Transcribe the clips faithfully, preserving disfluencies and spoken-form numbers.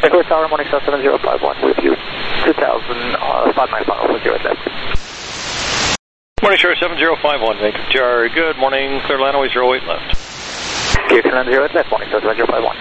Vancouver Tower, Morningstar seven zero five one with you, two thousand, uh, five nine final with zero at left. Morningstar seven zero five one, Vancouver Tower, good morning, clear runway zero eight left. Clear to land zero at left, Morningstar seven zero five one.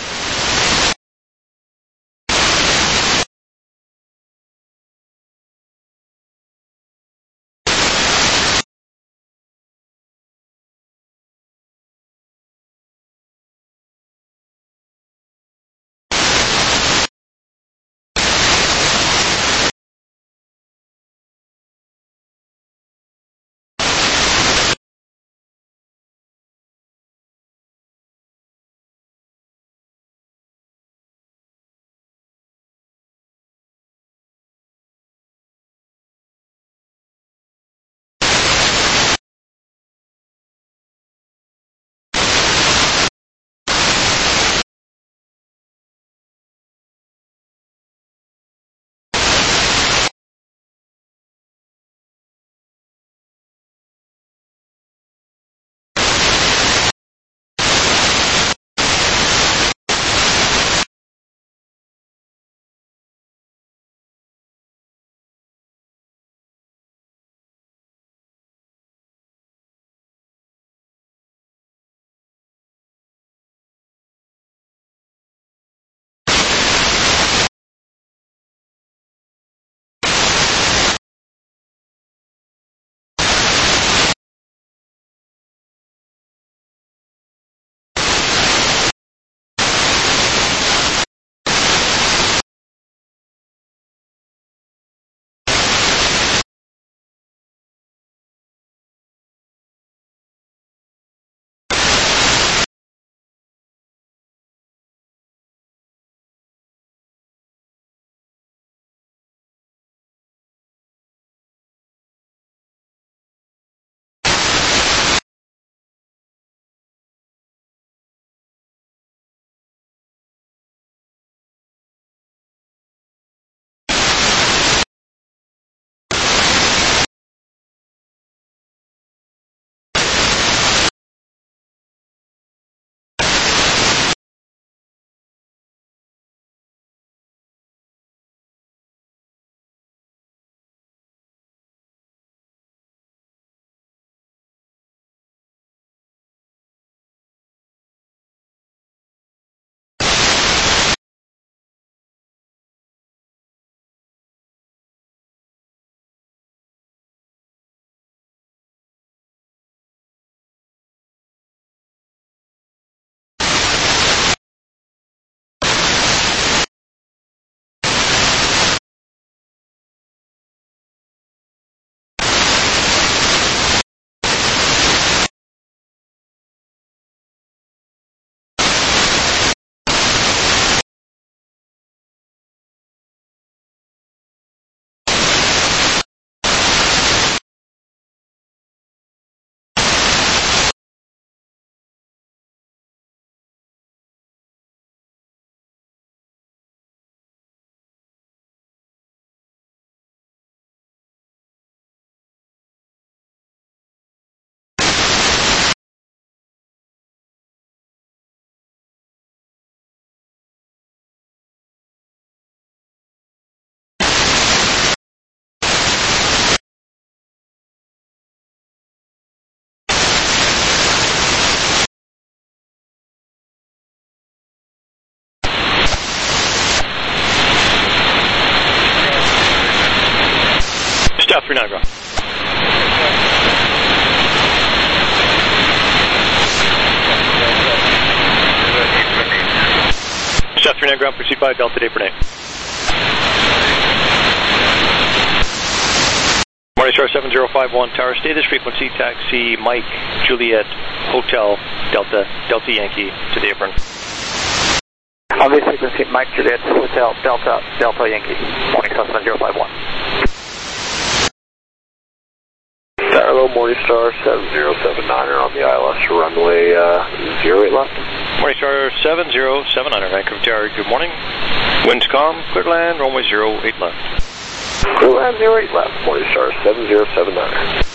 Stop three nine, ground. Stop three nine, ground, proceed by Delta Day for name. Morningstar seven zero five one, tower, status frequency, taxi, Mike, Juliet, Hotel, Delta, Delta Yankee to the apron. On this frequency, Mike, Juliet, Hotel, Delta, Delta Yankee, Morningstar seven zero five one. Hello, Morningstar seven zero seven nine on the I L S runway uh, zero eight left. Morningstar seven zero seven nine, Vancouver Tower, good morning. Winds calm, clear to land, runway zero eight left. Clear to land zero eight left, Morningstar seven zero seven nine.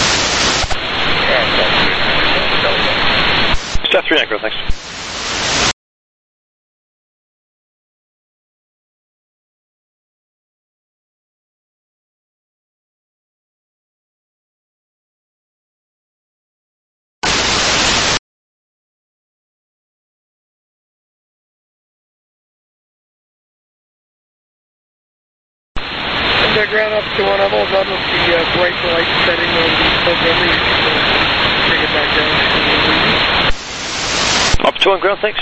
Step three nine, thanks. uh, ground up to one. I'm all done with the uh, bright light setting on the program. Take it back down. Up to one ground, thanks.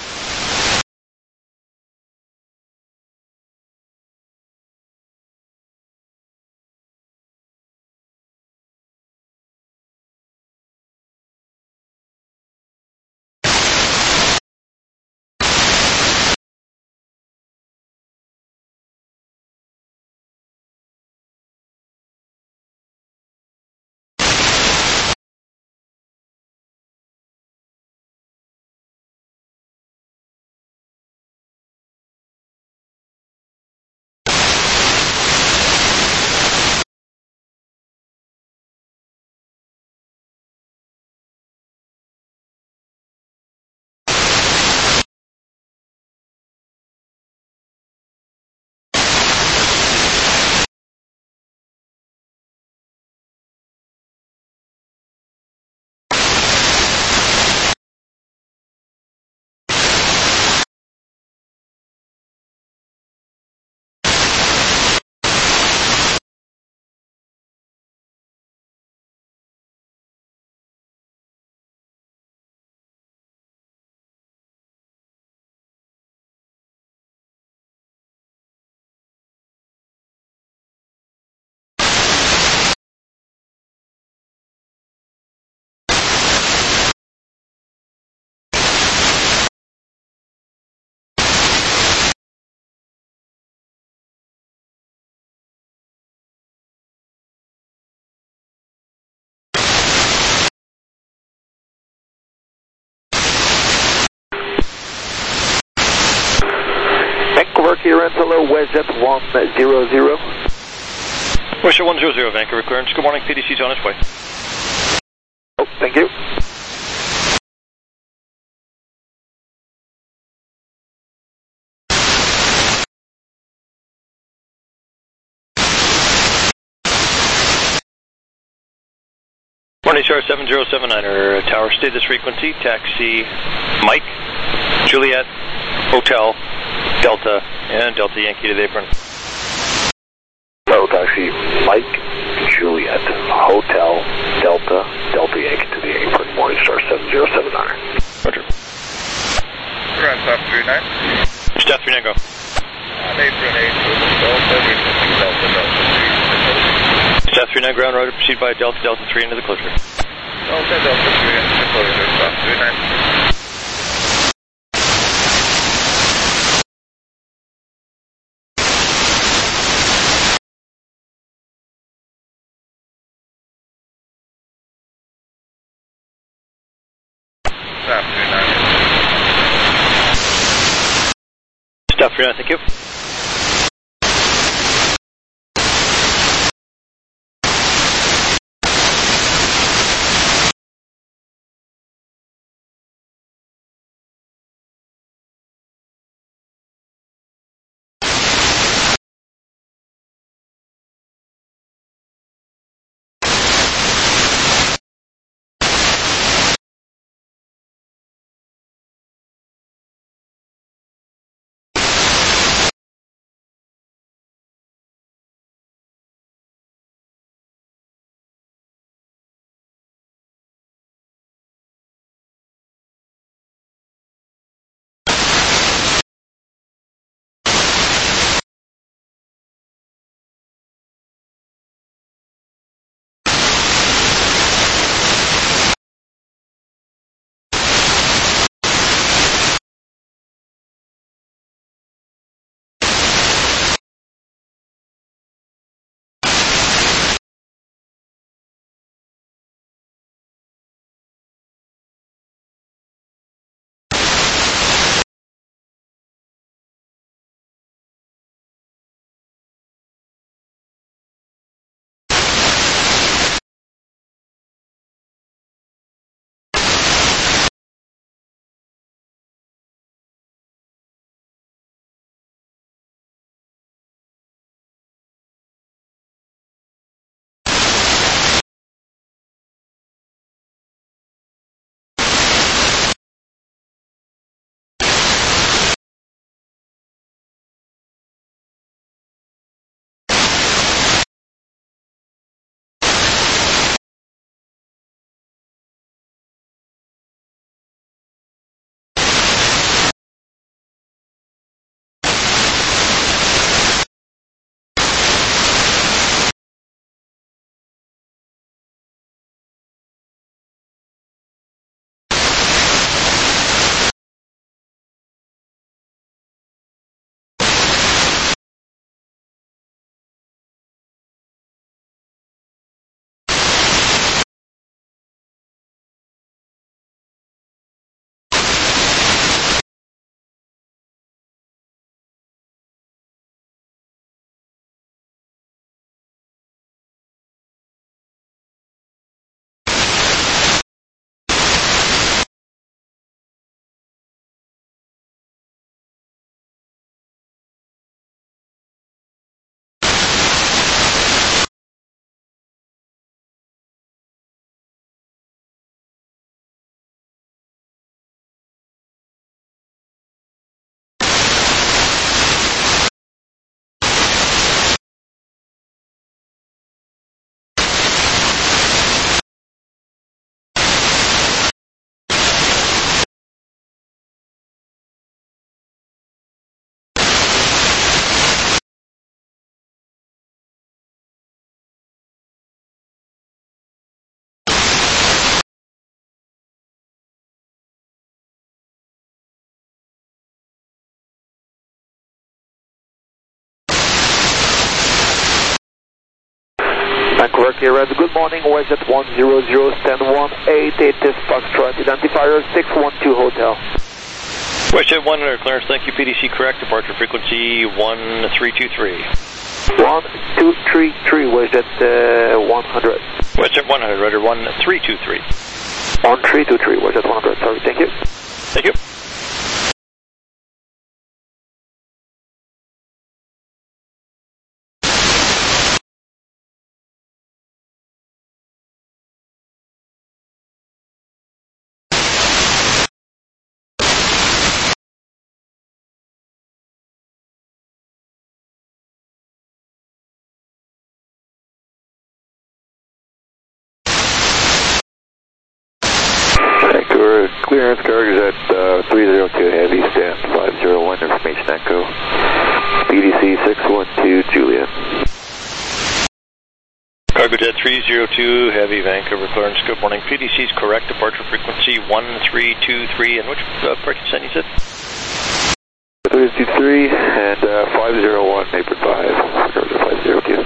Vancouver, clearance, hello, WestJet one zero zero. WestJet one zero zero, Vancouver clearance. Good morning, P D C's on its way. Oh, thank you. Morning, Star seven zero seven niner, tower, stay this frequency, taxi, Mike, Juliet, Hotel, Delta, and Delta Yankee to the apron. Hello, taxi, Mike, Juliet, Hotel, Delta, Delta Yankee to the apron, Morning Star seven zero seven niner. Roger. Ground Staff three nine. Staff three nine, go. On apron eight, Delta, requesting Delta, Delta three. Staff three nine, ground rotor, proceed by Delta, Delta three into the closure. Delta, Delta three into the closure, Staff three nine. Staff three nine. Staff three nine, thank you. Vancouver Clear Red, good morning, WestJet one zero zero, stand one eight eight Foxtrot, identifier six one two Hotel. WestJet one hundred, clearance, thank you, P D C correct, departure frequency one three two three. one two three three, WestJet uh, one hundred. WestJet one hundred, Roger, one three two three. one three two three, WestJet one hundred, sorry, thank you. Thank you. Vancouver, clearance, carriage at uh, three zero two Heavy, stand five zero one, information echo. P D C six one two, Juliet. Cargo Jet three zero two, Heavy, Vancouver, clearance, good morning. P D C is correct, departure frequency one three two three, and which uh, parking cent you said? three two three and uh, five zero one, Apron five, five zero two.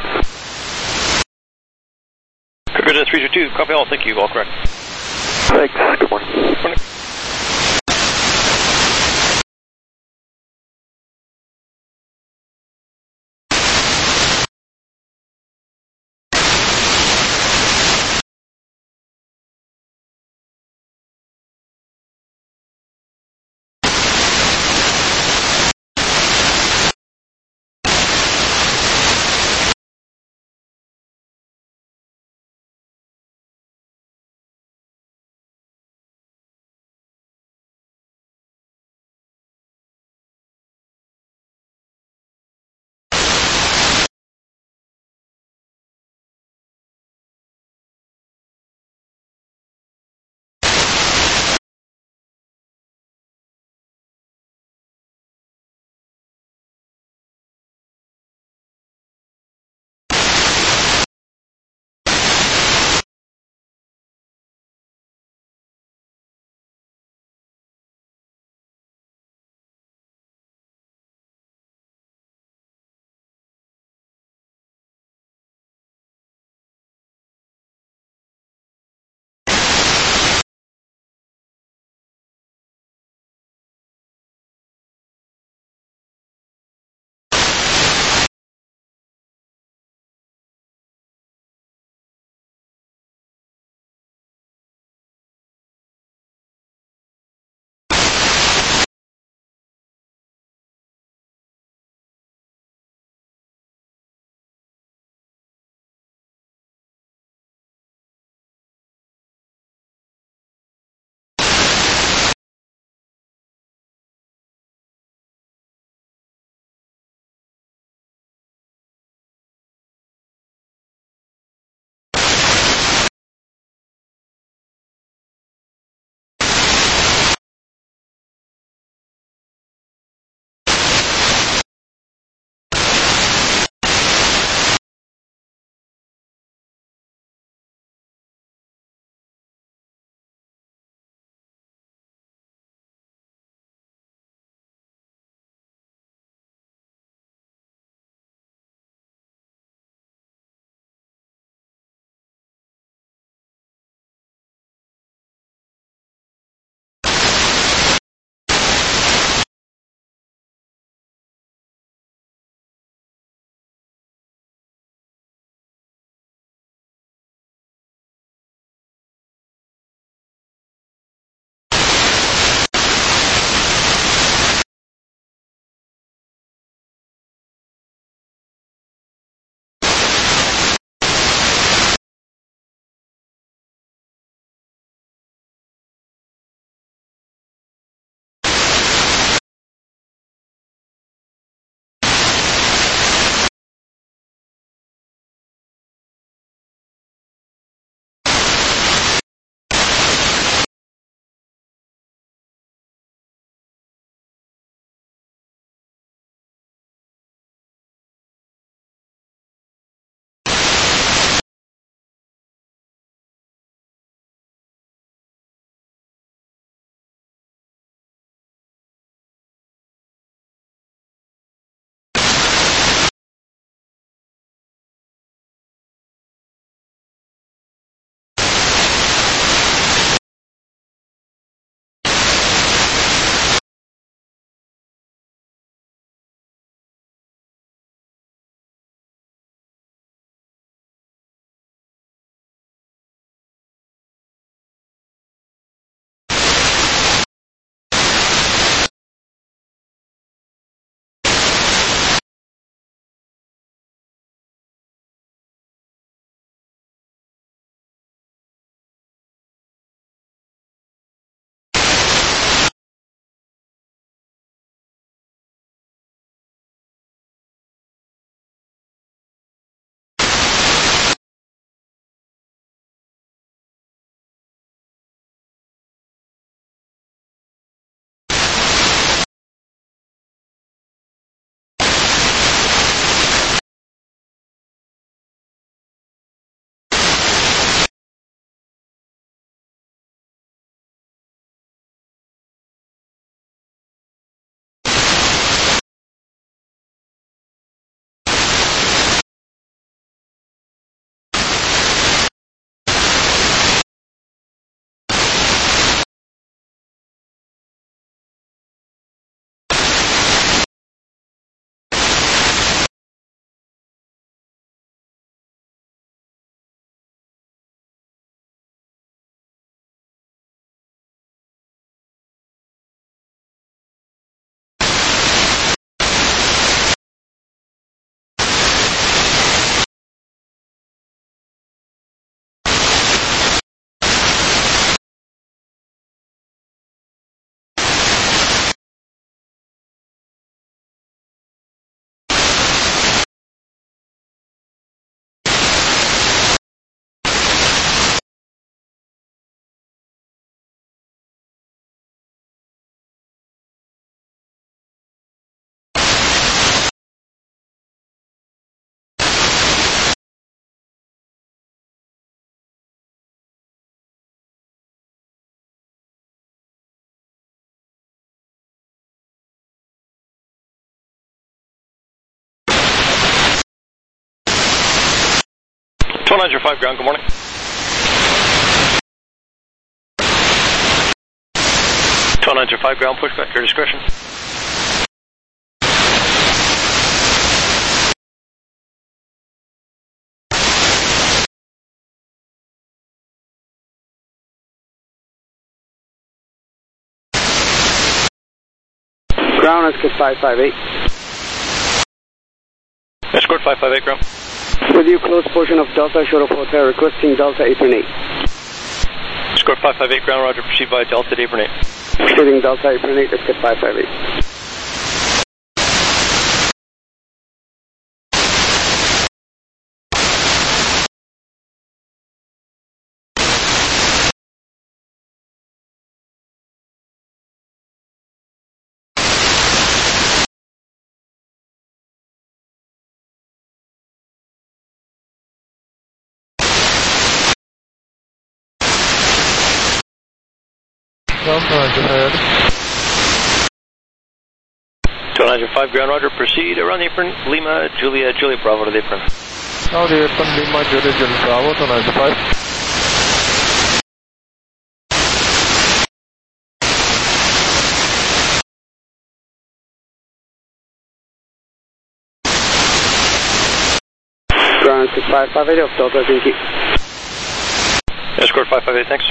Cargo Jet three zero two, copy all, thank you, all correct. Thanks, good morning. Morning. one nine zero five ground, good morning. one nine zero five ground, pushback, your discretion. Ground, Escort five five eight. Escort five five eight, ground. With you, close portion of Delta, short of hotel, requesting Delta apron eight. Escort five five eight, ground, roger, proceed via Delta to apron eight. Proceeding Delta apron eight, Escort five five eight. Ground, two nine zero five. two nine zero five, ground, roger, proceed around the apron, Lima, Juliet, Juliet, Bravo to the apron. Now the apron, Lima, Juliet, Juliet, Bravo, two nine zero five. Ground, Escort five five eight of Delta, thank you. Escort five five eight, thanks.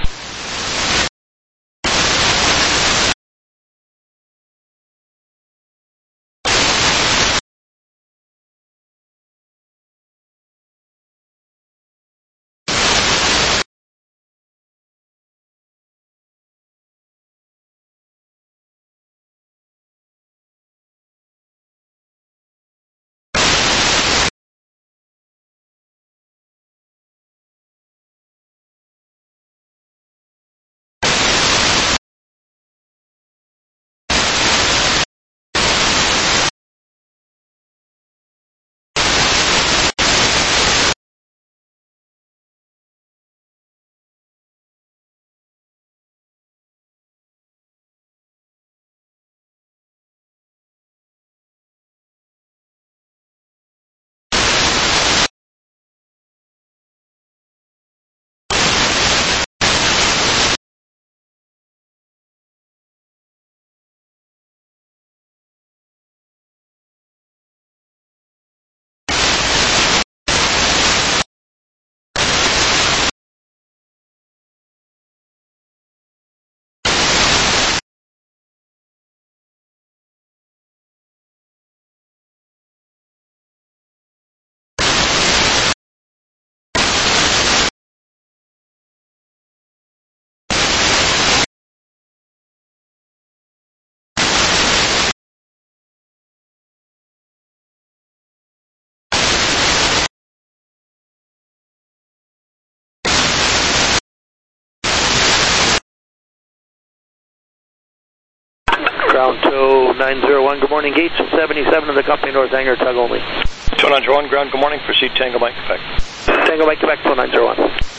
Ground two nine zero one, good morning, gate seventy-seven of the company North Hangar, tug only. two nine zero one, ground, good morning, proceed Tango Mike, Quebec. Tango Mike, Quebec, two nine zero one.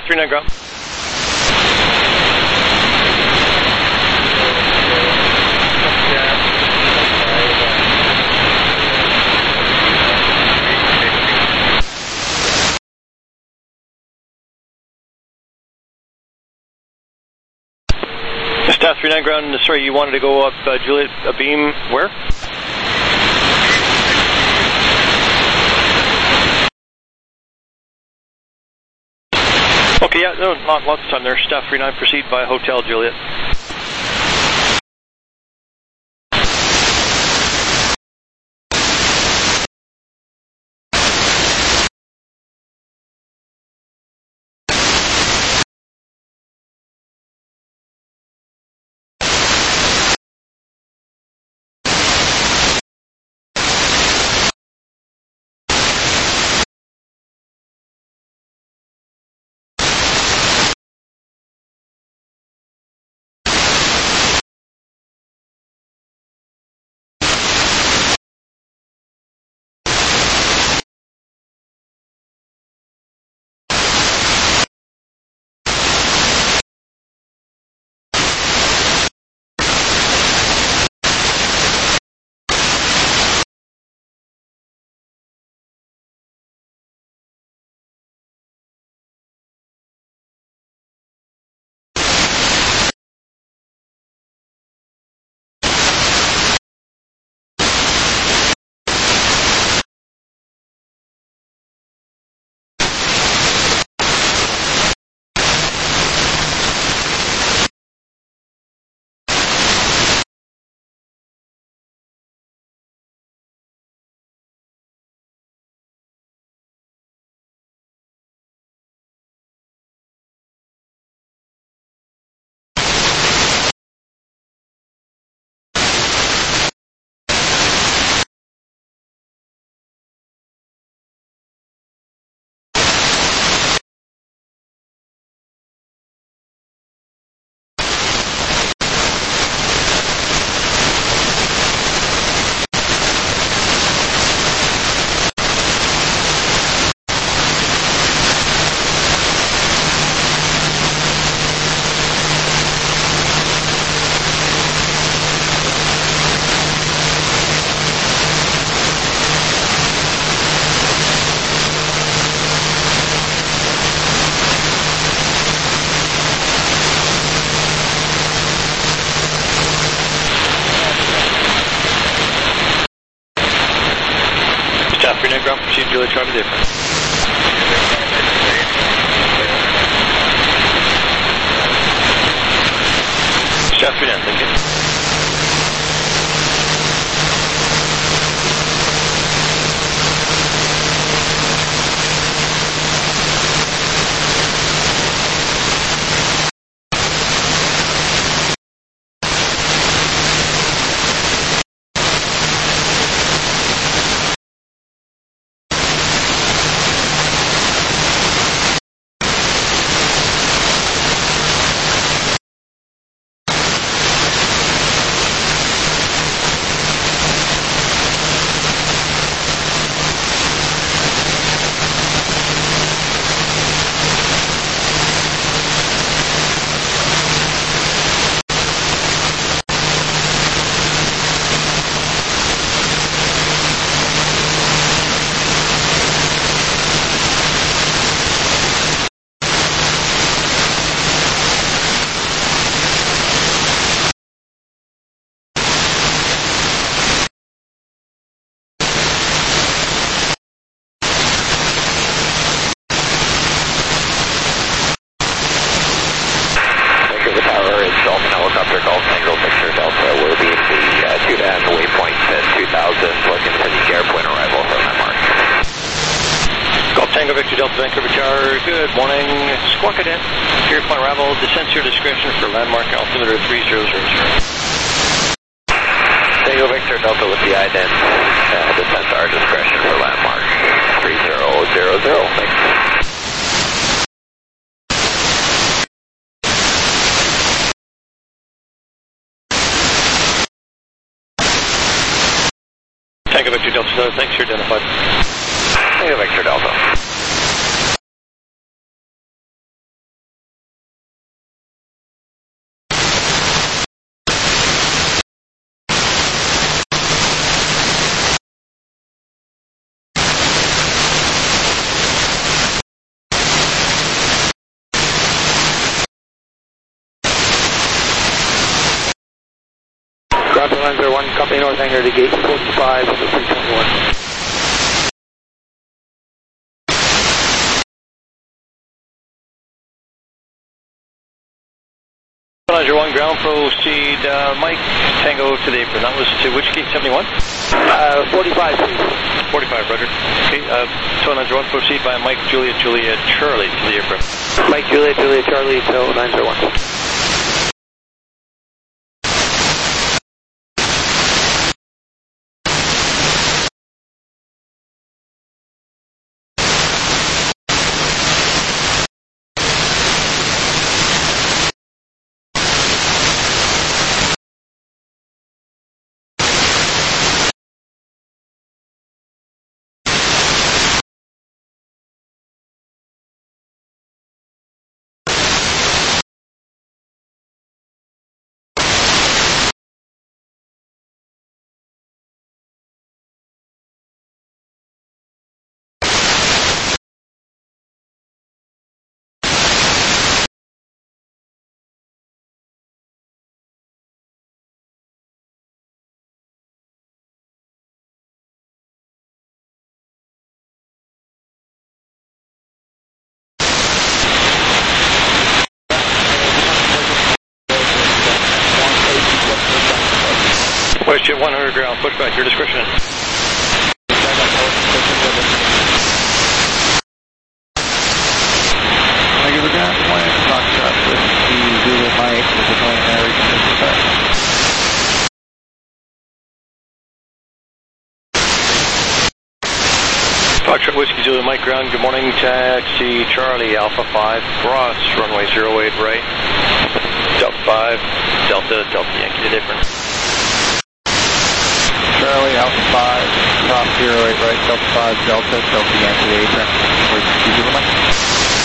three nine ground. Staff three nine ground, sorry, you wanted to go up uh, Juliet, a beam, where? Okay, yeah, no, not lots of time there. Staff three nine, proceed by Hotel Juliet. Staff three nine ground, proceed Juliet, try to different. Staff three nine, thank you. Tango Victor Delta Vancouver Tower, good morning. Squawk Cadet, here point arrival, descent to your discretion for landmark altimeter three zero zero zero. Tango Victor Delta with the ident, uh, descent to our discretion for landmark three zero zero zero, thanks. Tango Victor Delta, thanks, you're identified. Tango Victor Delta. Ground to line zero one, company North Hangar to gate forty-five, three twenty-one. Roger one, ground proceed, uh, Mike, Tango to the apron. That was to which gate, seventy-one? Uh, forty-five, please. forty-five, Roger. Okay, uh, tow nine zero one, proceed by Mike, Juliet, Juliet, Charlie to the apron. Mike, Juliet, Juliet, Charlie, tow nine zero one. Westjet one hundred ground, push back, your discretion. Regular ground, one Foxtrot with the Zulu Mike with the going area fifty-five. Foxtrot Whiskey Zulu Mike ground, good morning, taxi Charlie Alpha five, cross runway zero eight right, Delta five, Delta, Delta Yankee to different. Charlie Alpha five, top zero eight right, Delta five, Delta, Delta Yankee apron. Whiskey Zulu Mike.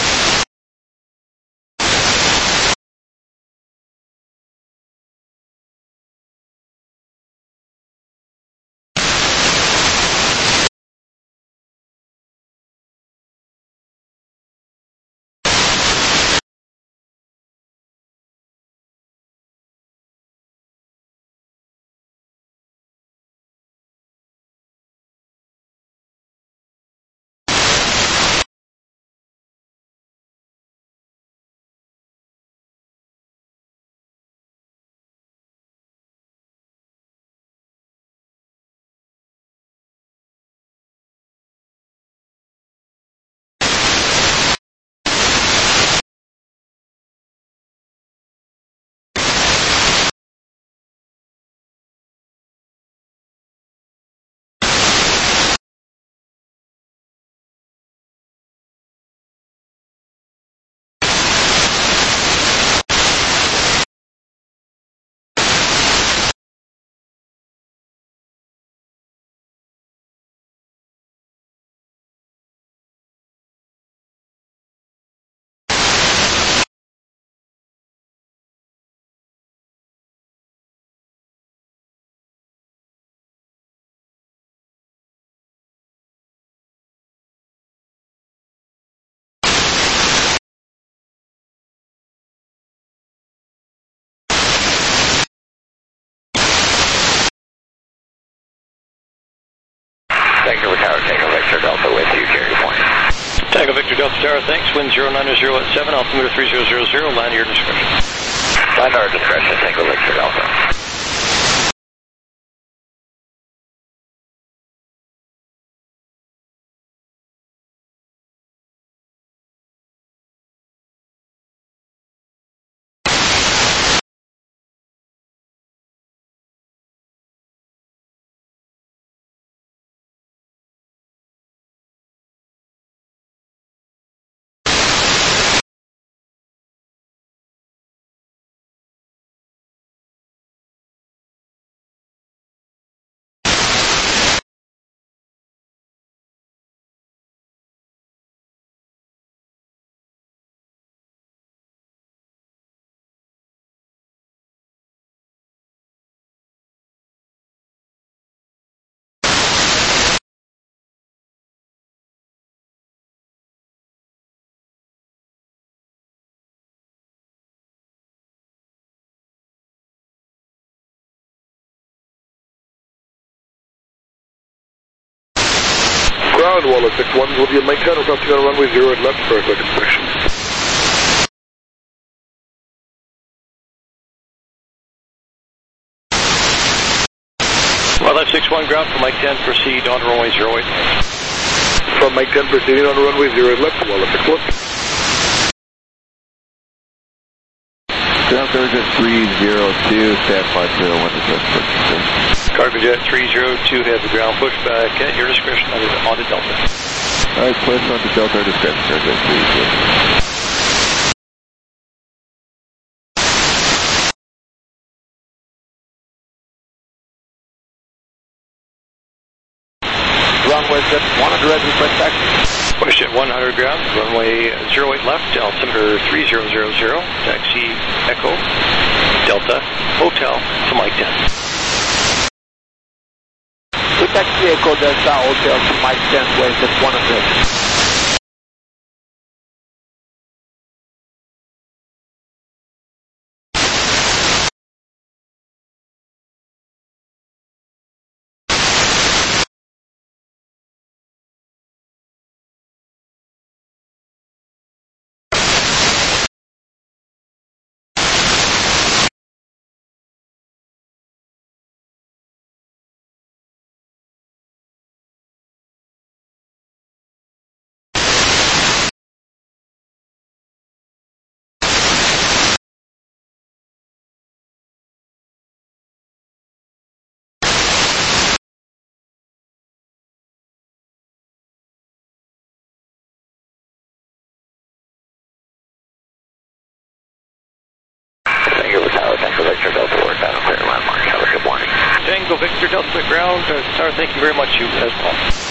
Tango Tower, Tango Victor Delta with you, carry point. Tango Victor Delta Tower, thanks, wind zero nine zero at seven, altimeter three zero zero zero, land your discretion. Land our discretion, Tango Victor Delta. Ground Wallet six one will be a Mike ten approaching on runway zero at left for a quick inspection. Wildlife six one ground for Mike ten, proceed on runway zero eight. From Mike ten proceeding on runway zero at left to Wildlife six one. Ground Surge at three zero two, stand five zero one to just Cargo Jet three zero two has the ground pushback at your discretion on the, on the Delta. Alright, push on to Delta discretion, Surge at three zero. Runway one hundred, ready for taxi. Push at one hundred ground, runway zero eight left, altimeter three zero zero zero, taxi Echo, Delta, Hotel to Mike ten. To taxi Echo Delta, Hotel to Mike ten, west at one hundred. Tango Victor Delta ground, uh, Tower, thank you very much, you as well.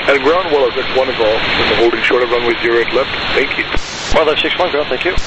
And ground well, that's one evolve. And the holding short of runway zero eight left. Thank you. Wildlife six one, ground, thank you.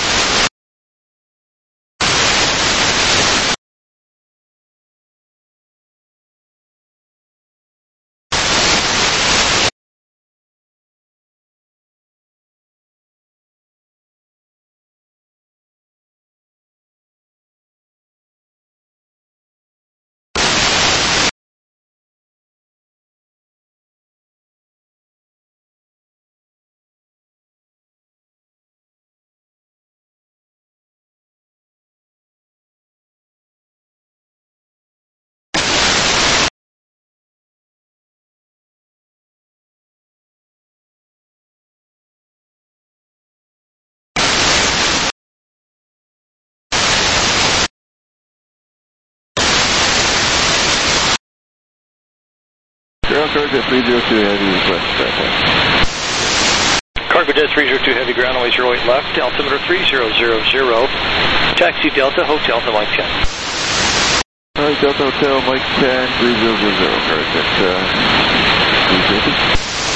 Ground Cargo Jet three zero two Heavy, request traffic. Cargo Jet three zero two Heavy, ground runway zero eight left, altimeter three zero zero zero, taxi Delta, Hotel to Mike ten. Alright, Delta Hotel, Mike ten, three zero zero zero, Cargo Jet uh, three zero two.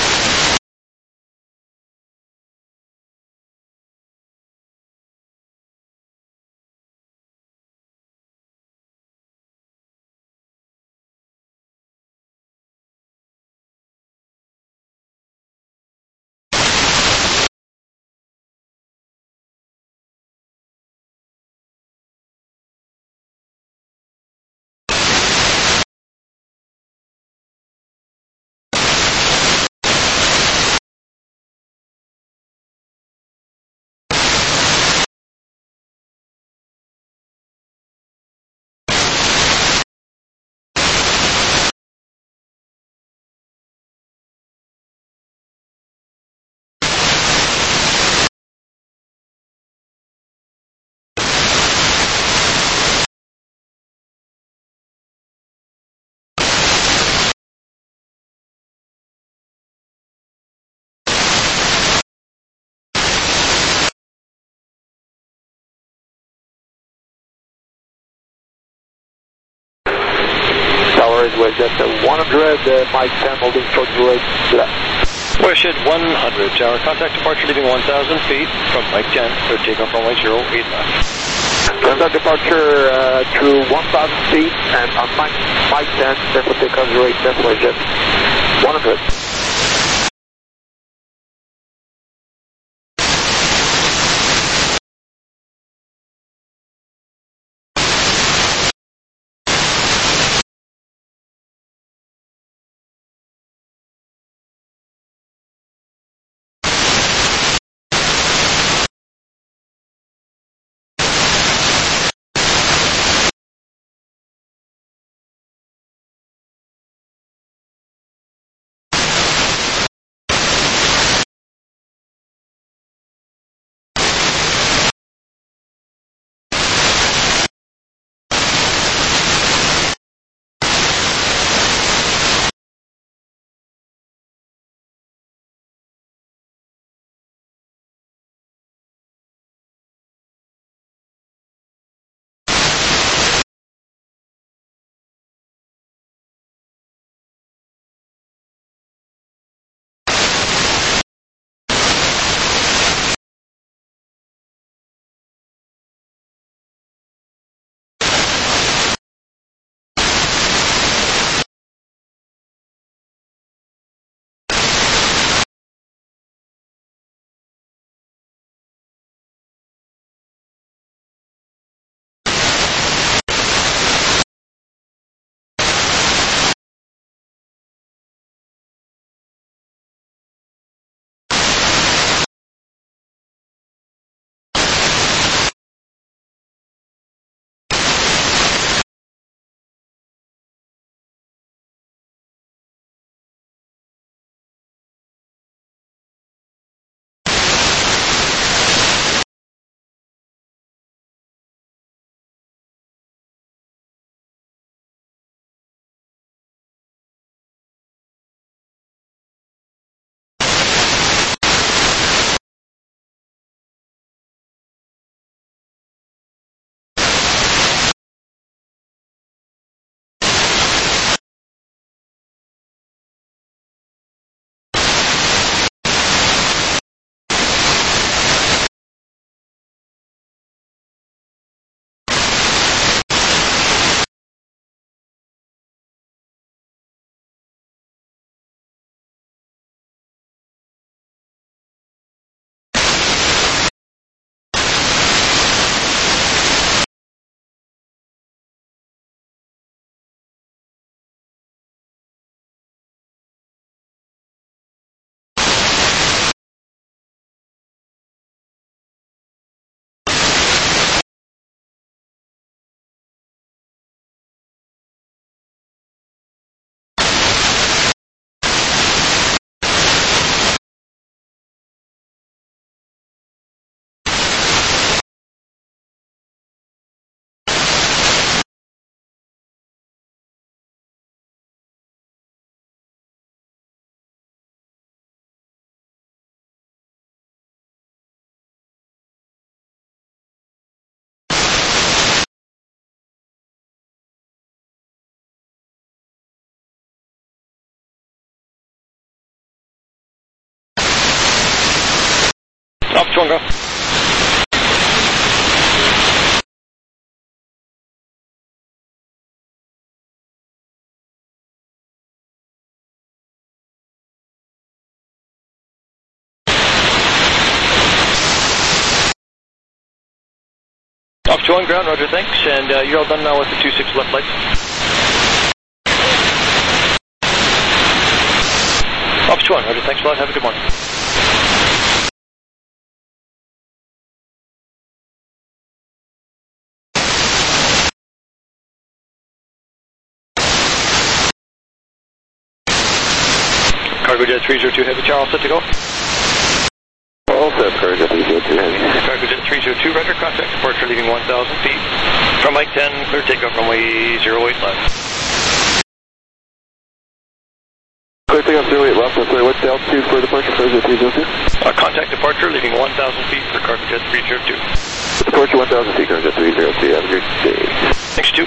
Westjet one hundred, uh, Mike ten, holding short zero eight left. Westjet one hundred, tower contact departure leaving one thousand feet from Mike ten, clear takeoff runway zero eight left. Contact departure uh, through one thousand feet and on Mike, Mike ten, clear for takeoff zero eight left, Westjet one hundred. Officer one, go. Officer one, ground, roger, thanks. And uh, you're all done now with the two six left lights. Officer one, roger, thanks a lot. Have a good morning. Cargo Jet three zero two Heavy Tower, all set to go? All set, Cargo Jet three zero two Heavy. Cargo Jet three zero two, roger, contact departure leaving one thousand feet. From Mike ten, clear takeoff runway zero eight left. Clear takeoff zero eight left, I'm sorry, what's the altitude for departure, Cargo Jet three zero two? Uh, contact departure leaving one thousand feet for Cargo Jet three zero two. Departure one thousand feet, Cargo Jet three zero two, have a great day. Thanks, two.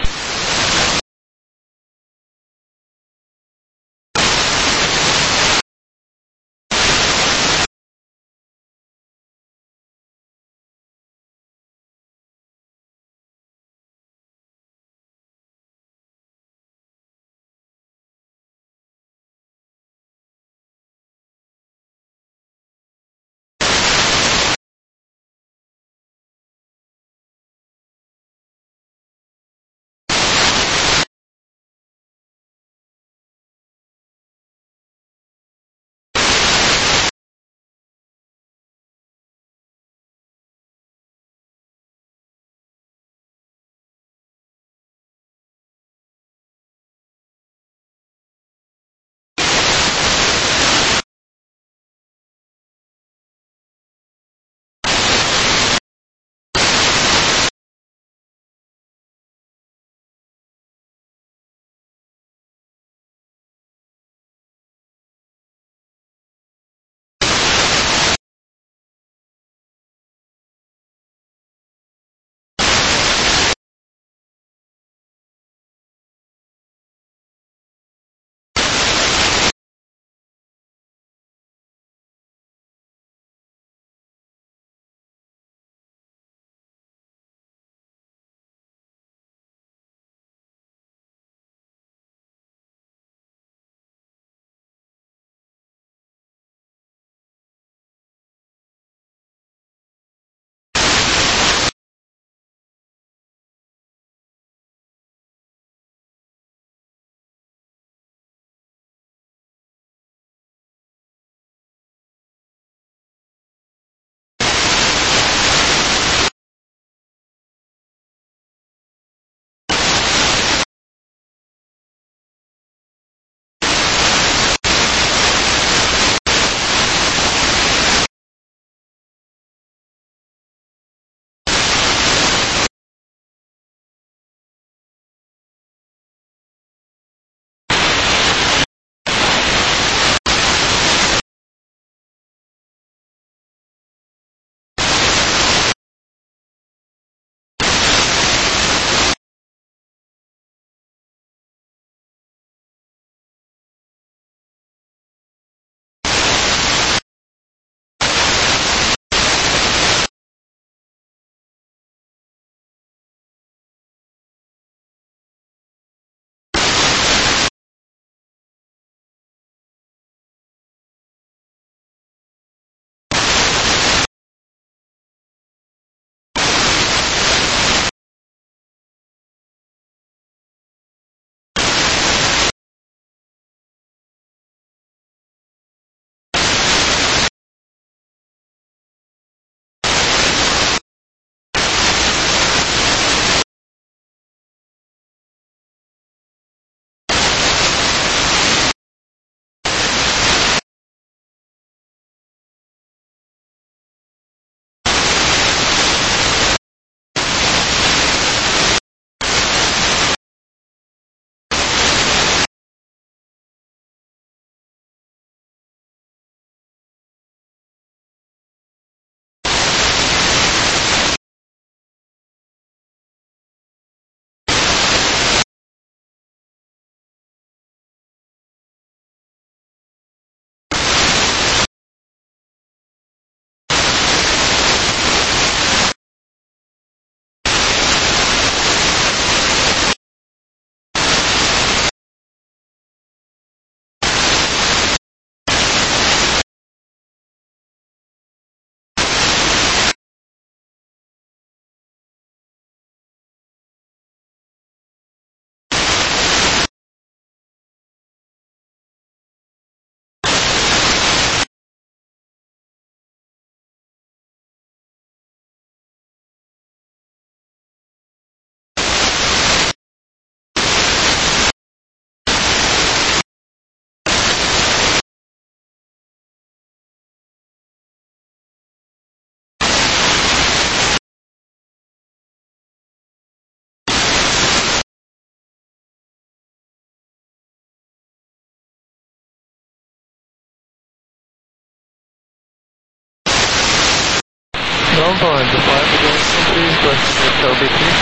Tower Angel five, please requesting Charlie three.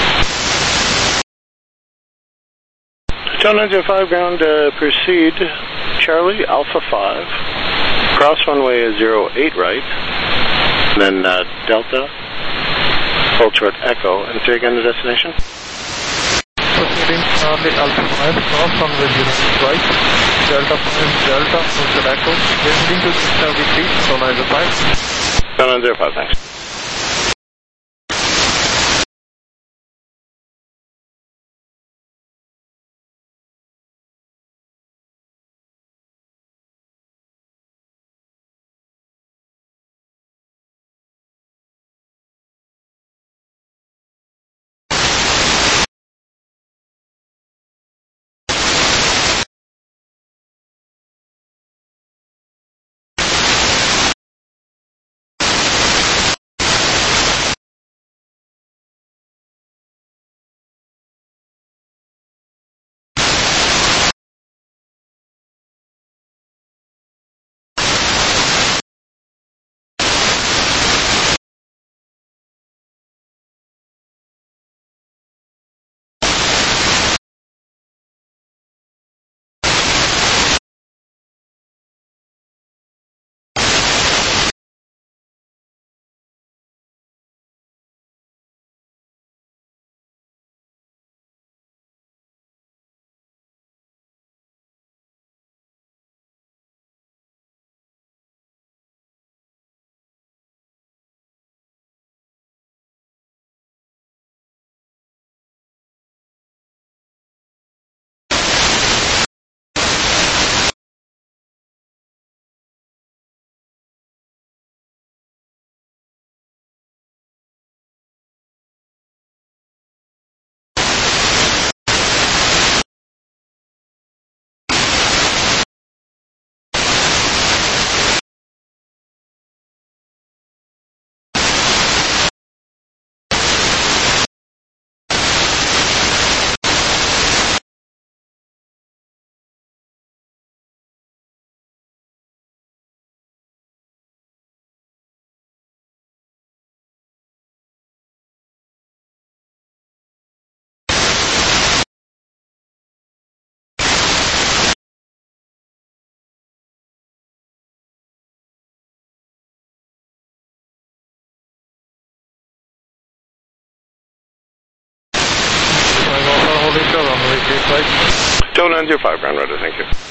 Tower Angel five, ground, uh, proceed. Charlie, Alpha five. Cross runway is zero eight right. Then uh, Delta, hold short Echo, and say again the destination. Proceeding Charlie Alpha five, cross runway zero eight right. Delta five, Delta, hold short Echo. Descending to Charlie three, Tower Angel five. Tower Angel five, thanks. Tower Angel five, ground rudder, thank you.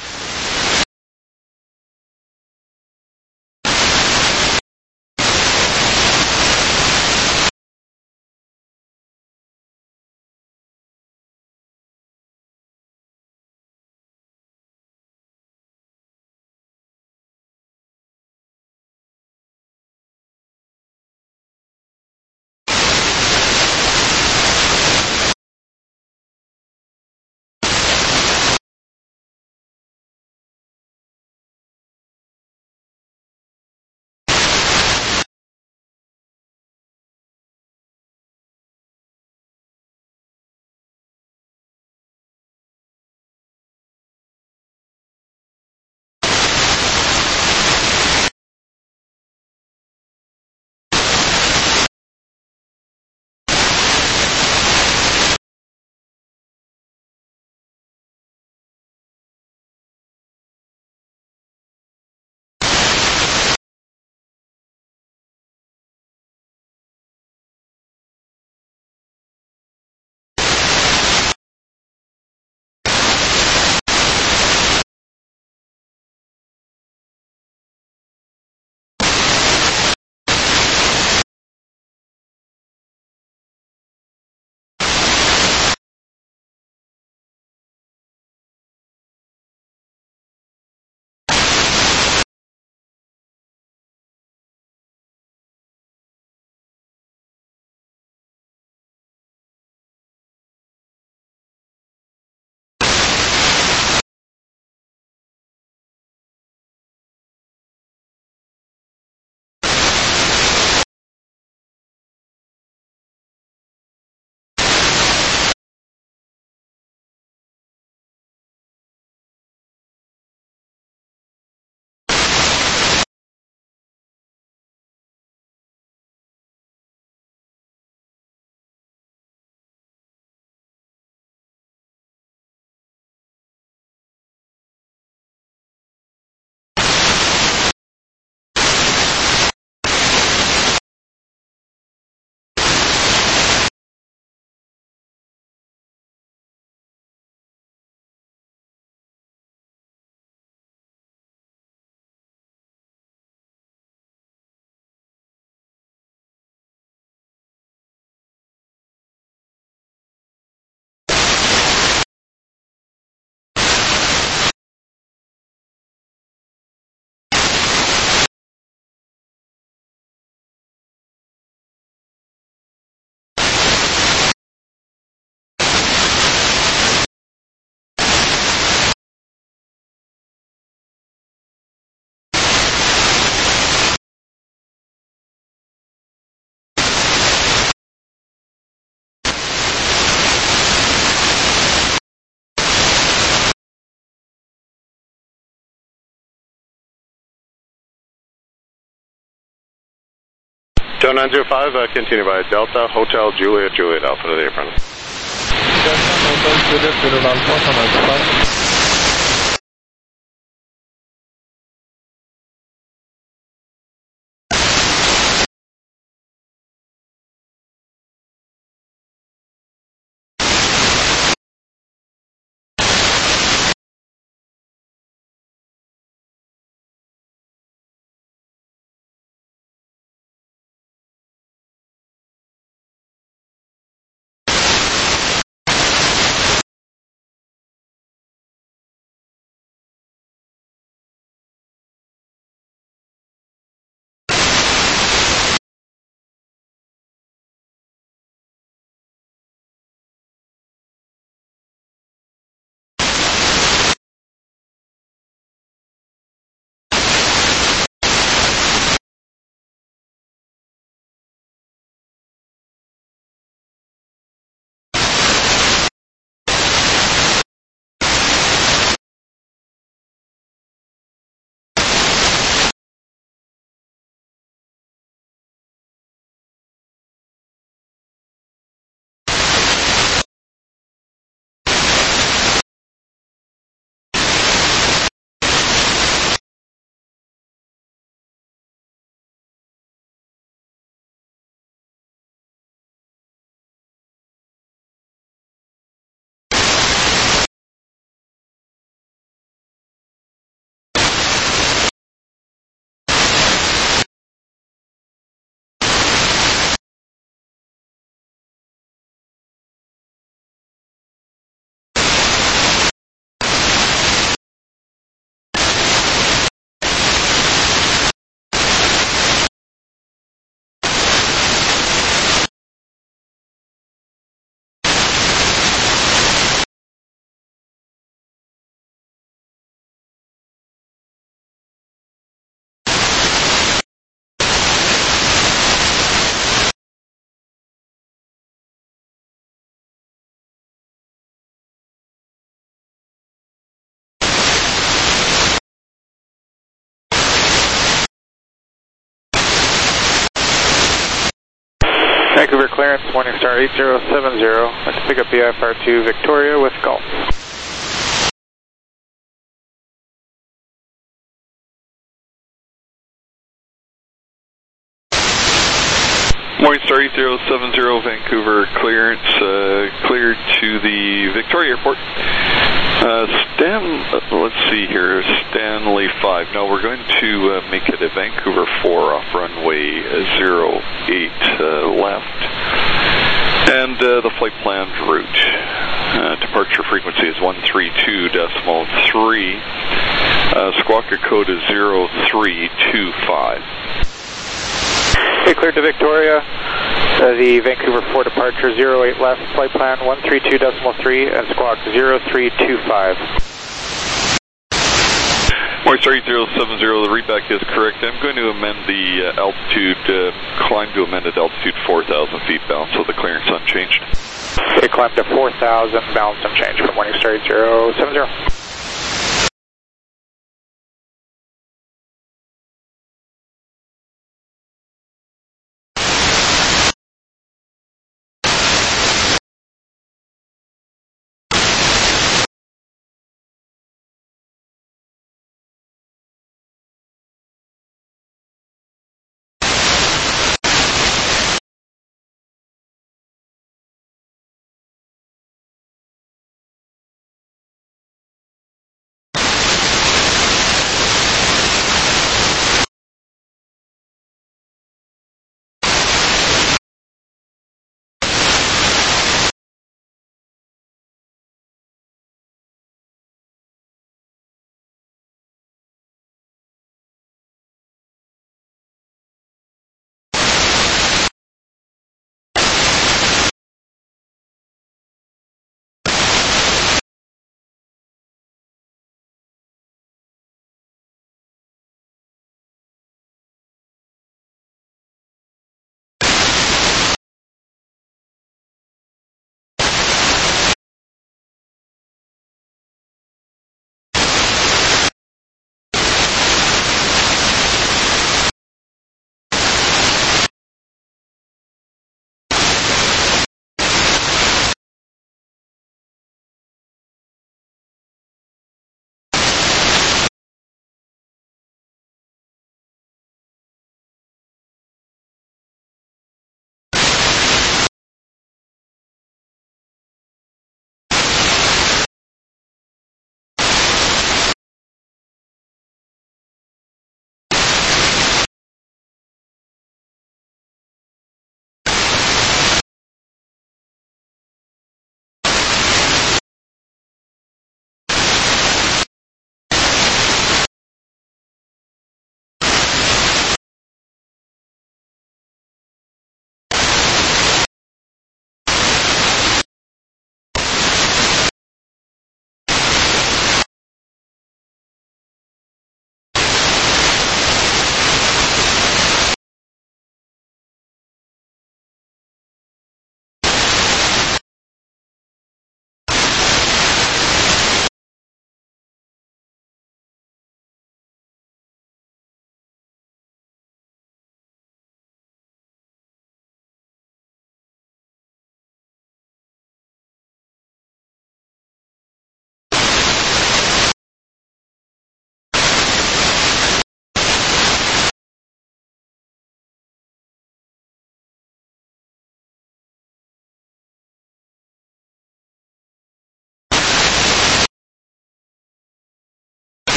Tower nine zero five, uh, continue by Delta, Hotel, Juliet, Juliet, Alpha to the apron. Delta, Hotel, Juliet, Juliet, Alpha, Sunrise five. Vancouver clearance, Morningstar eight zero seven zero. Let's pick up the I F R two Victoria with Golf. Morningstar eight zero seven zero, Vancouver clearance, uh, cleared to the Victoria Airport. Uh, Stan, uh, let's see here, Stanley five. No, we're going to uh, make it a Vancouver four off runway zero eight uh, left. And uh, the flight planned route. Uh, departure frequency is one three two point three. Uh, squawker code is zero three two five. Okay, cleared to Victoria. Uh, the Vancouver four departure zero eight left, flight plan one three two point three and squawk zero three two five. Morningstar eight zero seven zero, the readback is correct. I'm going to amend the uh, altitude, uh, climb to amended altitude four thousand feet bound, so the clearance unchanged. Okay, climb to four thousand, balanced unchanged for Morningstar eight zero seven zero.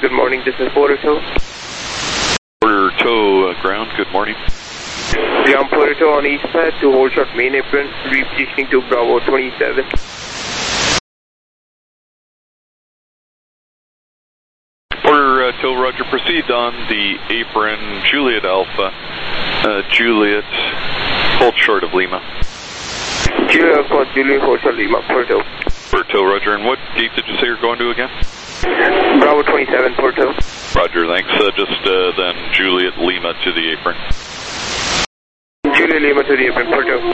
good morning. This is Porter Toe. Porter Toe, uh, ground, good morning. Ground Porter Toe on east pad to hold short main apron, repositioning to Bravo twenty-seven. Porter uh, Toe, roger, proceed on the apron, Juliet Alpha, uh, Juliet, hold short of Lima. Juliet Alpha, Juliet, hold short Lima, Porter Toe. Porter Toe, roger, and what gate did you say you're going to again? Bravo twenty-seven, Porter Toe. Roger, thanks. Uh, just uh, then Juliet Lima to the apron. Juliet Lima to the apron, Porter Toe.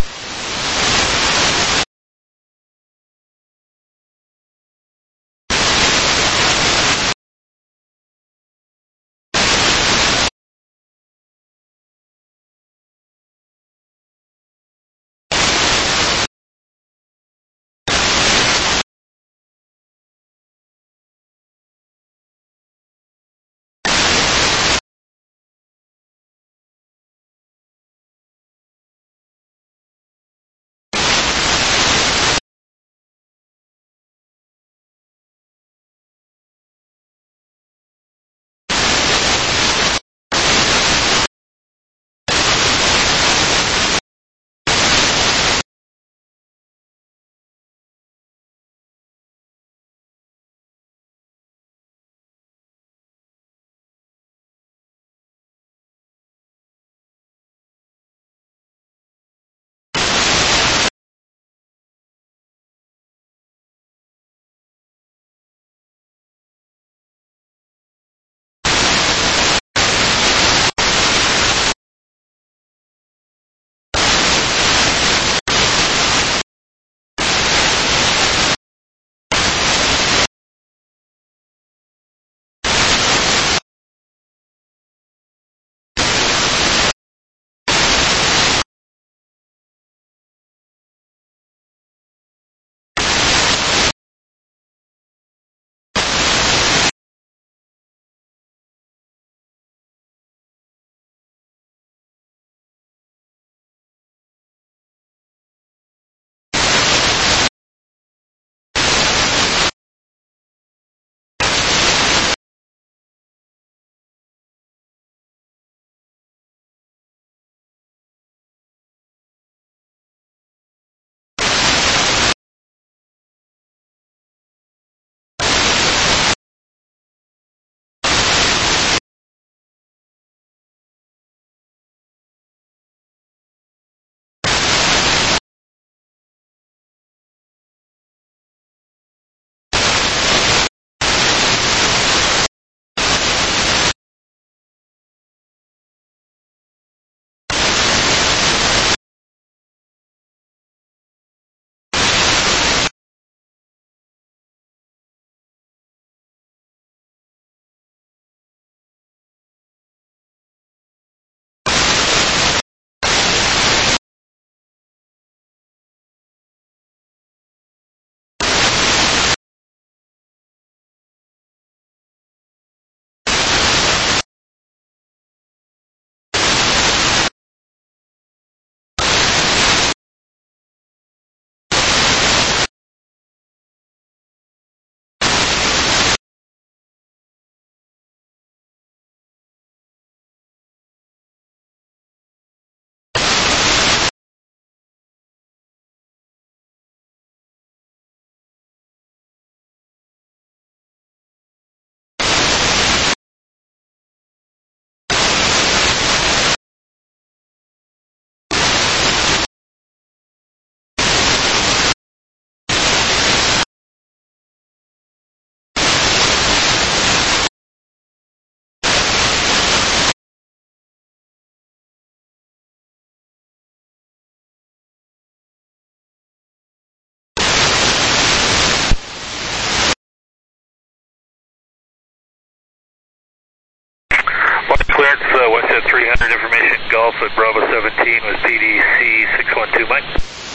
Clearance, uh, Westjet three hundred, information Golf at Bravo seventeen with P D C six one two, Mike.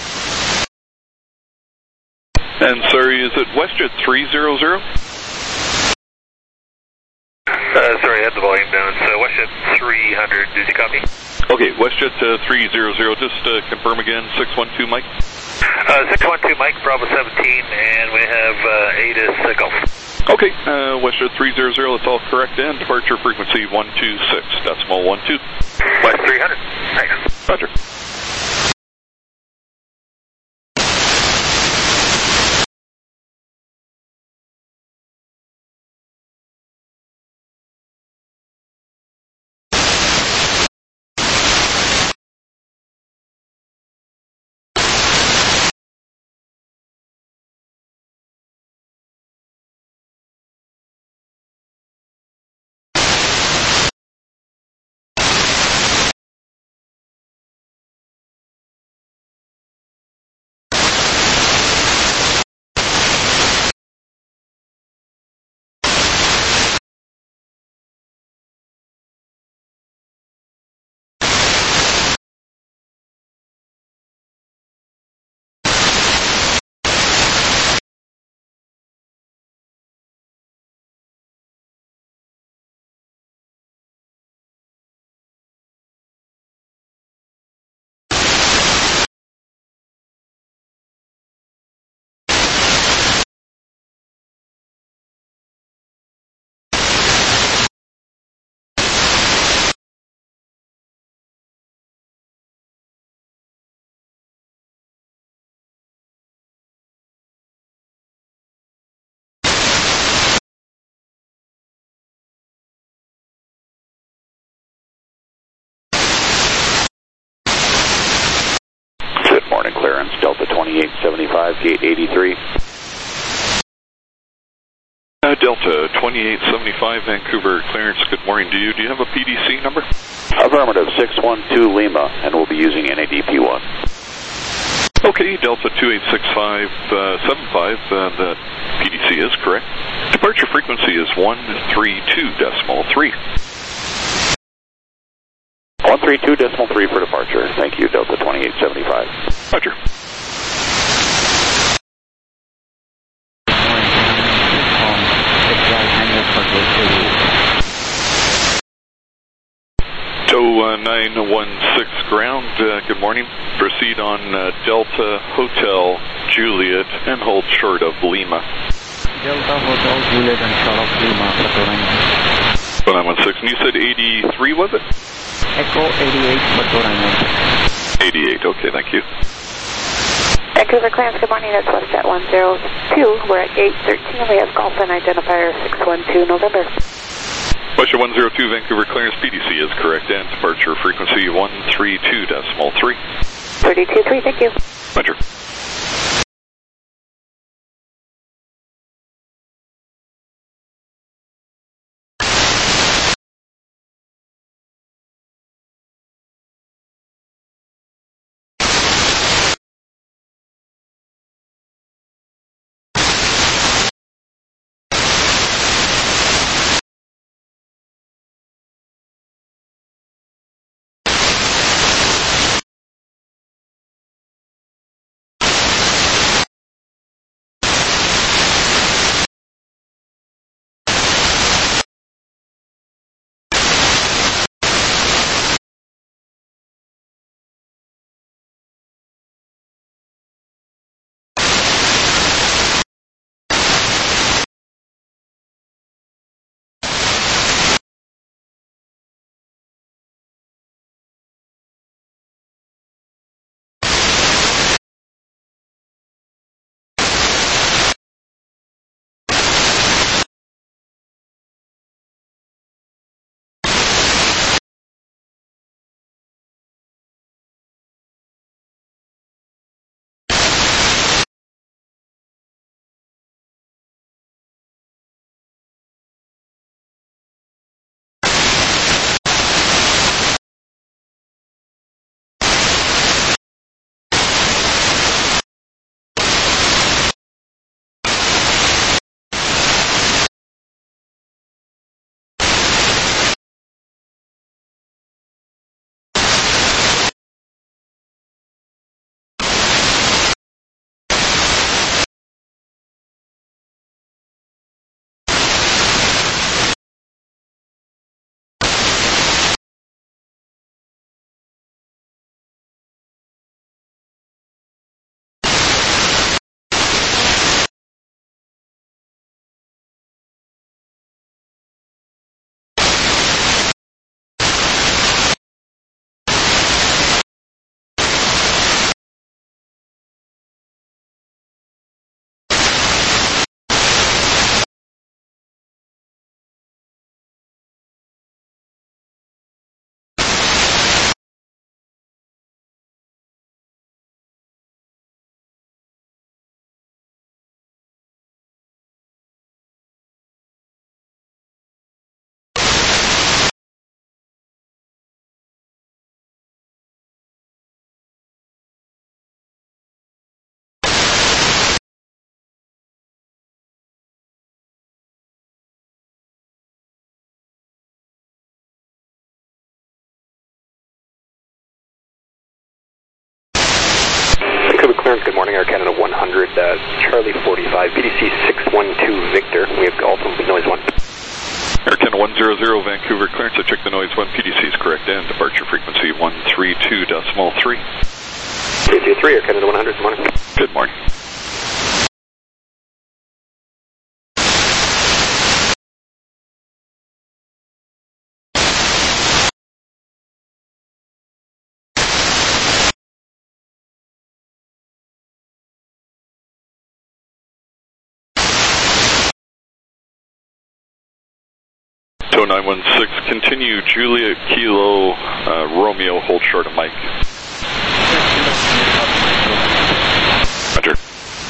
And sorry, is it Westjet three hundred? Uh, sorry, I had the volume down. So Westjet three hundred, did you copy? Okay, Westjet uh, three hundred, just uh, confirm again, six one two, Mike. Uh, six one two, Mike, Bravo seventeen, and we have uh, ATIS uh, Golf. Okay, uh, WestJet three hundred, that's all correct, and departure frequency one two six decimal one two. West three hundred, thanks. Roger. Good morning, clearance, Delta twenty-eight seventy-five, gate eighty-three. Uh, Delta twenty-eight seventy-five, Vancouver, clearance, good morning to you. Do you have a P D C number? Affirmative, six one two Lima, and we'll be using N A D P one. Okay, Delta two eight six five seven five, uh, the P D C is correct. Departure frequency is one three two decimal three. one three two decimal three for departure. Thank you, Delta twenty-eight seventy-five. Roger. Tow uh, nine one six ground, uh, good morning. Proceed on uh, Delta Hotel Juliet and hold short of Lima. Delta Hotel Juliet and short of Lima, Tow nine one six, and you said eighty-three, was it? Echo eighty-eight, Tow eighty-eight, okay, thank you. Vancouver clearance, good morning, it's WestJet one zero two. We're at gate thirteen, we have Golf and identifier six one two November. WestJet one zero two, Vancouver clearance, P D C is correct, and departure frequency one three two decimal three. thirty-two three, thank you. Roger. clearance, good morning, Air Canada one hundred, uh, Charlie forty-five, P D C six one two Victor, we have Golf and noise one. Air Canada one hundred, Vancouver clearance, I checked the noise one, P D C is correct, and departure frequency one three two point three. P D C three, Air Canada one hundred, good morning. Good morning. nine one six, continue Juliet Kilo uh, Romeo, hold short of Mike. Roger.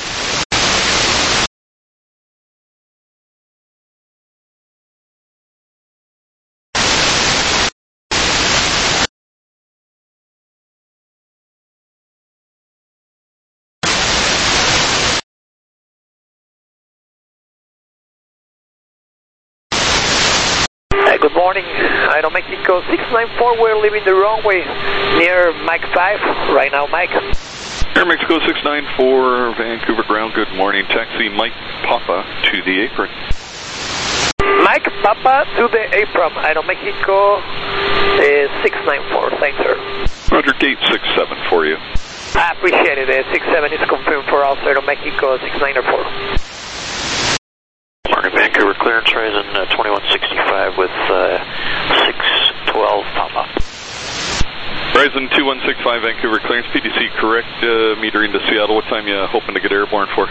Good morning, Aero Mexico six nine four, we're leaving the runway near Mike five, right now Mike. Air Mexico six nine four, Vancouver ground, good morning, taxi Mike Papa to the apron. Mike Papa to the apron, Aero Mexico uh, six nine four, thanks sir. Roger, gate six seven for you. I appreciate it, uh, six seven is confirmed for us, Aero Mexico six nine four. Morning, Vancouver clearance, Horizon uh, twenty-one sixty-five with uh, six twelve Papa. Horizon two one six five, Vancouver clearance, P D C correct, uh, metering to Seattle. What time you hoping to get airborne for?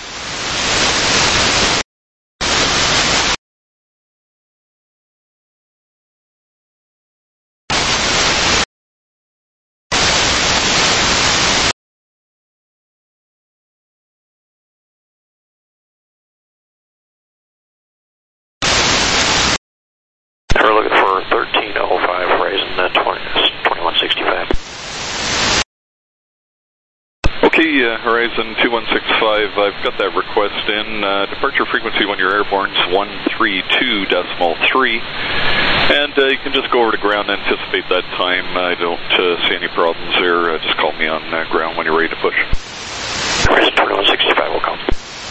We're looking for thirteen oh five, Horizon uh, twenty-one sixty-five. Okay, uh, Horizon two one six five, I've got that request in. Uh, departure frequency when you're airborne is one three two point three. And uh, you can just go over to ground and anticipate that time. I don't uh, see any problems there. Uh, just call me on uh, ground when you're ready to push. Horizon twenty-one sixty-five will come.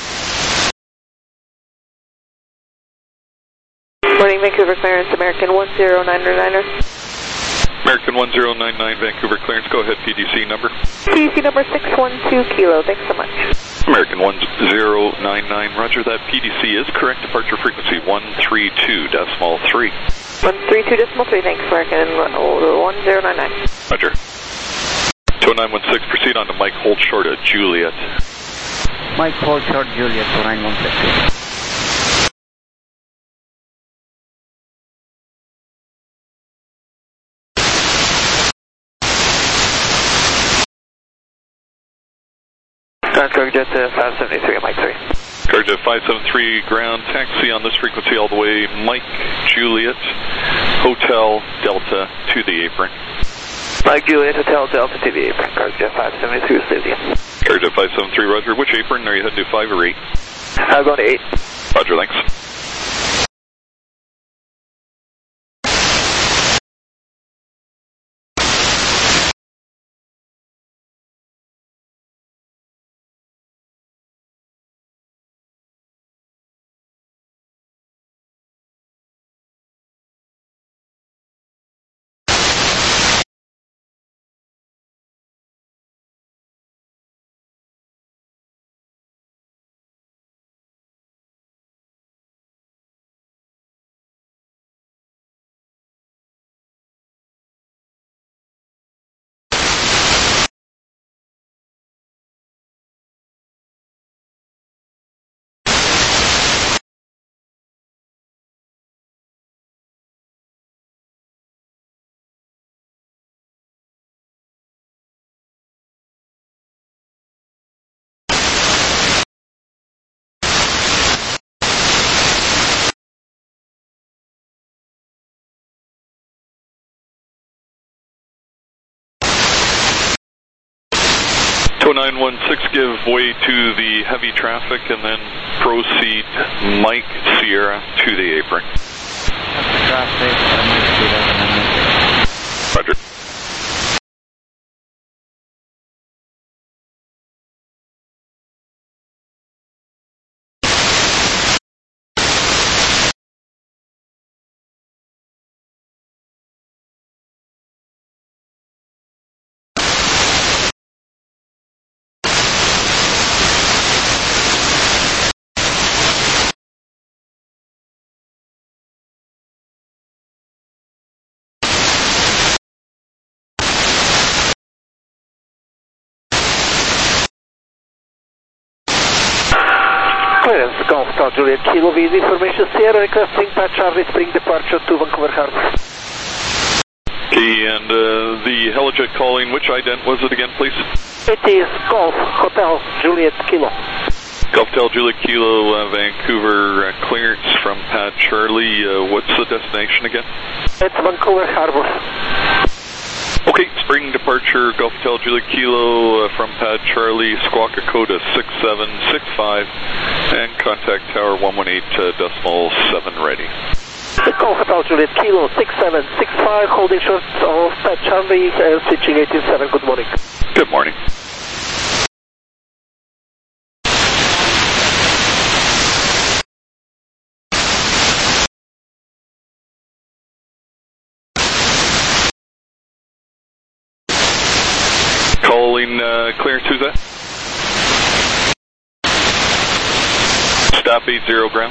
Morning, Vancouver clearance, American one zero nine nine. American one zero nine nine, Vancouver clearance, go ahead, P D C number. P D C number six one two Kilo, thanks so much. American one zero nine nine, roger, that P D C is correct, departure frequency one three two point three. one three two point three, thanks, American one zero nine nine. Roger. two nine one six, proceed on to Mike, hold short at Juliet. Mike, hold short, Juliet, two nine one six. Cargojet uh, five seventy-three, Mike three. Cargojet five seventy-three, ground taxi on this frequency all the way, Mike, Juliet, Hotel, Delta to the apron. Mike, Juliet, Hotel, Delta to the apron. Cargojet five seventy-three, Cynthia. Cargojet five seventy-three, roger. Which apron are you heading to, five or eight? I'm going to eight. Roger, thanks. two nine one six, give way to the heavy traffic and then proceed Mike Sierra to the apron. Roger. Clearance, Golf Hotel Juliet Kilo, V Z Formation Sierra, requesting Pat Charlie Spring departure to Vancouver Harbor. Okay, and uh, the Helijet calling, which ident was it again, please? It is Golf Hotel Juliet Kilo. Golf Hotel Juliet Kilo, uh, Vancouver, uh, clearance from Pat Charlie. Uh, what's the destination again? It's Vancouver Harbor. Okay, spring departure, Golf Hotel Juliet Kilo uh, from Pad Charlie, Squawk Dakota six seven six five, and contact tower one one eight decimal seven ready. Golf Hotel Juliet Kilo six seven six five, holding short of Pad Charlie, uh, switching eighteen seven, good morning. Good morning. Calling uh, clearance, who's that? Staff eight zero ground.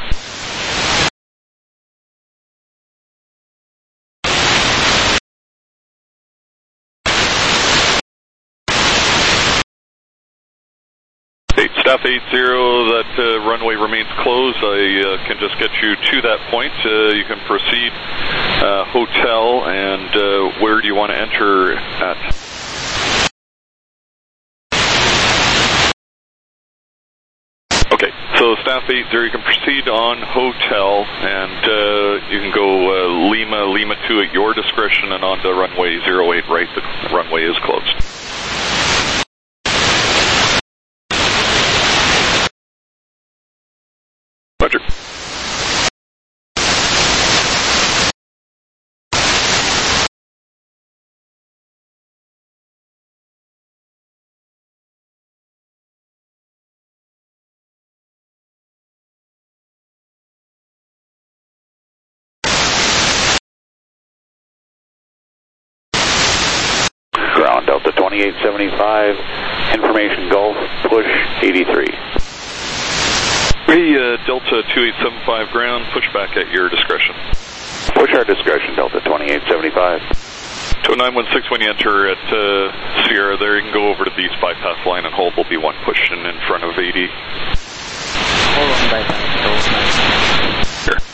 Hey, Staff eight zero, that uh, runway remains closed. I uh, can just get you to that point. Uh, you can proceed. Uh, hotel, and uh, where do you want to enter at? Okay, so Staff eight zero, you can proceed on hotel, and uh, you can go uh, Lima, Lima two at your discretion, and on to runway zero eight right. The runway is closed. Roger. Ground Delta twenty-eight seventy-five, information Gulf, push eighty-three. Hey, uh, Delta two eight seven five ground, push back at your discretion. Push our discretion, Delta twenty-eight seventy-five. two nine one six, when you enter at uh, Sierra there, you can go over to the east bypass line and hold. Will be one pushing in front of eighty. Hold on bypass. Here.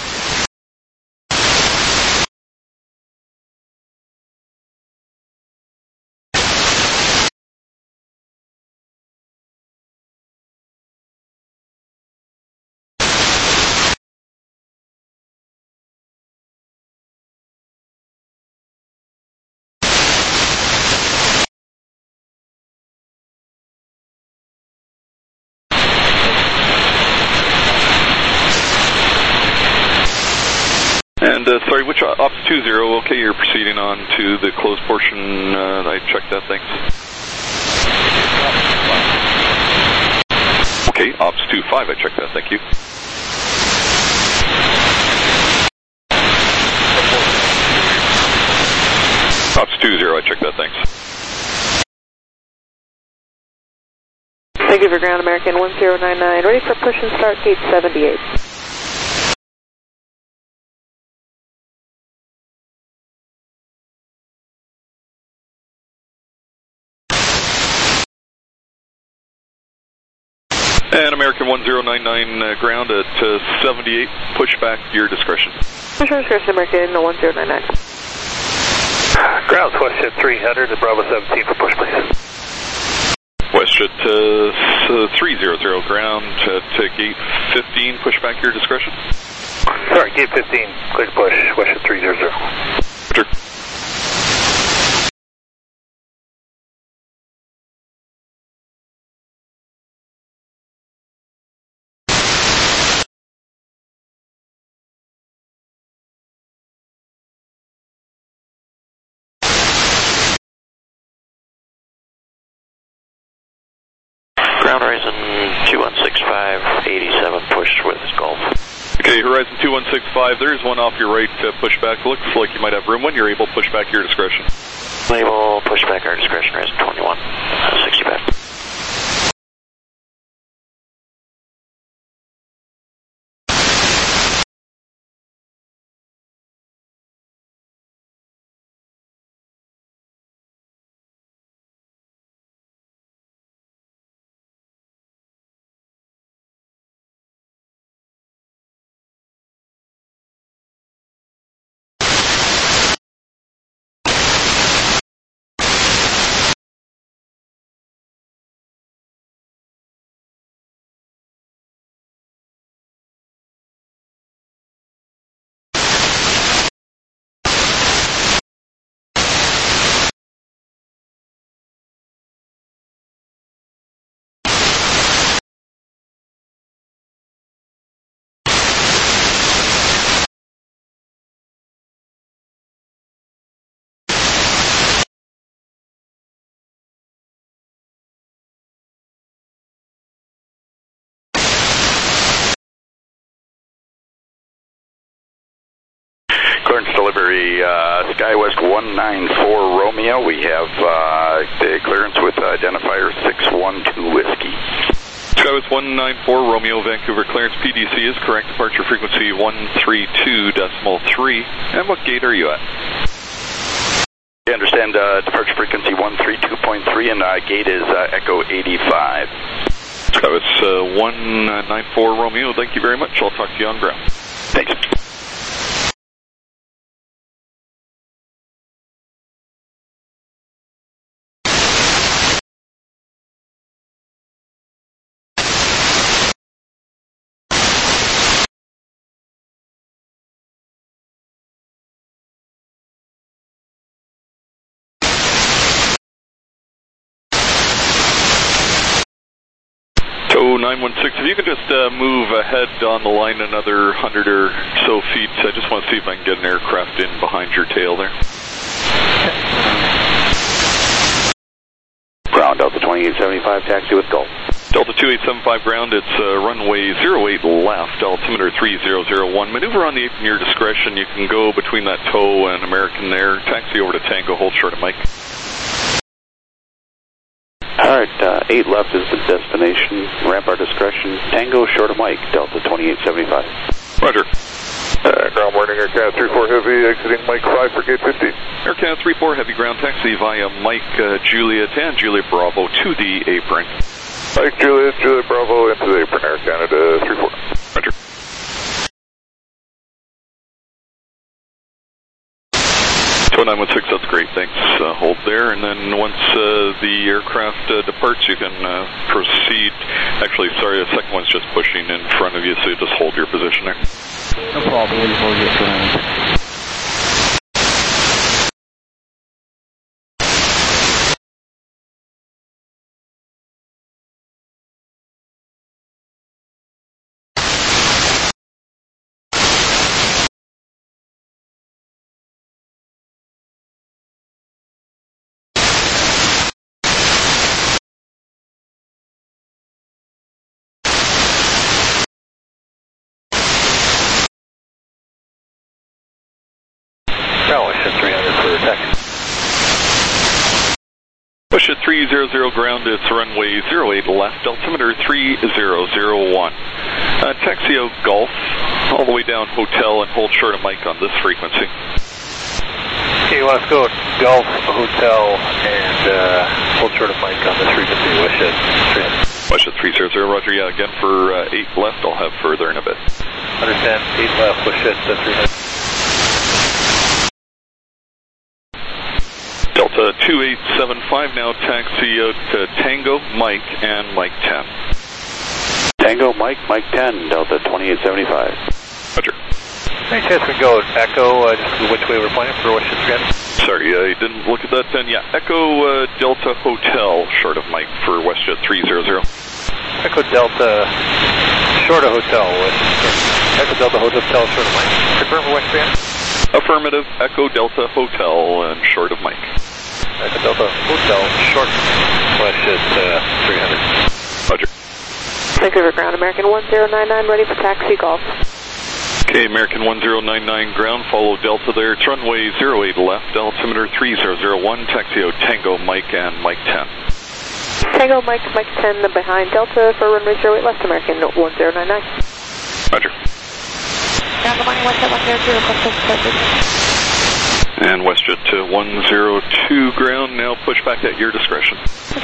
And uh, sorry, which uh, ops two zero? Okay, you're proceeding on to the closed portion. Uh, I checked that. Thanks. Okay, ops two five. I checked that. Thank you. Ops two zero. I checked that. Thanks. Thank you for ground American one zero nine nine. Ready for push and start gate seventy-eight. And American one zero nine nine uh, ground at uh, seventy-eight. Push back your discretion. Push your discretion, American one zero nine nine. Ground WestJet three hundred at Bravo seventeen for push, please. WestJet uh, three hundred ground at uh, gate fifteen. Push back your discretion. Sorry, gate fifteen. Clear to push. WestJet three hundred. Roger. Horizon two one six five, eighty-seven, push with Gulf. Okay, Horizon two one six five, there is one off your right, uh, push back. Looks like you might have room. When you're able, push back your discretion. Label, push back our discretion, Horizon twenty-one, sixty-five. Missouri, uh, SkyWest one nine four Romeo. We have uh, the clearance with identifier six one two Whiskey. SkyWest one nine four Romeo, Vancouver clearance. P D C is correct. Departure frequency one three two point three. And what gate are you at? I understand uh, departure frequency one three two point three, and uh, gate is uh, Echo eighty-five. SkyWest uh, one nine four Romeo, thank you very much. I'll talk to you on ground. Thanks. nine one six, if you could just uh, move ahead on the line another hundred or so feet. I just want to see if I can get an aircraft in behind your tail there. Ground Delta twenty-eight seventy-five, taxi with Gulf. Delta two eight seven five ground, it's uh, runway zero eight left, altimeter three zero zero one. Maneuver on the eight from your discretion. You can go between that tow and American there. Taxi over to Tango, hold short of Mike. Alright, uh, eight left is the destination. Ramp our discretion. Tango, short of Mike, Delta twenty-eight seventy-five. Roger. Uh, ground warning, Aircat three four Heavy, exiting Mike five for gate fifty. Aircat three four Heavy, ground taxi via Mike uh, Juliet and Juliet Bravo to the apron. Mike Juliet, Juliet Bravo into the apron, Air Canada three four. Roger. nine one six, that's great, thanks. Uh, hold there, and then once uh, the aircraft uh, departs, you can uh, proceed. Actually, sorry, the second one's just pushing in front of you, so you just hold your position there. No problem, we'll hold your position. Push at three zero zero ground, it's runway zero eight left, altimeter three zero zero one. Uh, taxi out Golf, all the way down Hotel, and hold short of Mike on this frequency. Okay, let's go Golf, Hotel, and uh, hold short of Mike on this frequency, wish at three hundred. Wish at three zero zero, roger, yeah, again for uh, eight left, I'll have further in a bit. Understand, eight left, wish at uh, three hundred. Delta two eight seven five now, taxi out to Tango, Mike, and Mike ten. Tango, Mike, Mike ten, Delta twenty-eight seventy-five. Roger. Any chance we go Echo, uh, just which way we're pointing for Washington again? Sorry, uh, you didn't look at that then. Yeah, Echo uh, Delta Hotel, short of Mike for WestJet three zero zero. Echo Delta, short of Hotel, Echo Delta Hotel, short of Mike. Confirm for Western. Affirmative, Echo Delta Hotel and short of Mike. Echo Delta Hotel, short, WestJet uh, three hundred. Roger. Vancouver ground, American one zero nine nine, ready for taxi, Golf. Okay, American one zero nine nine ground, follow Delta there. It's runway zero eight left, altimeter three zero zero one, taxi out Tango, Mike, and Mike ten. Tango, Mike, Mike ten behind Delta for runway zero eight left, American one zero nine nine. Roger. Ground, good morning, WestJet one zero two, requesting service. And WestJet to one zero two ground, now push back at your discretion.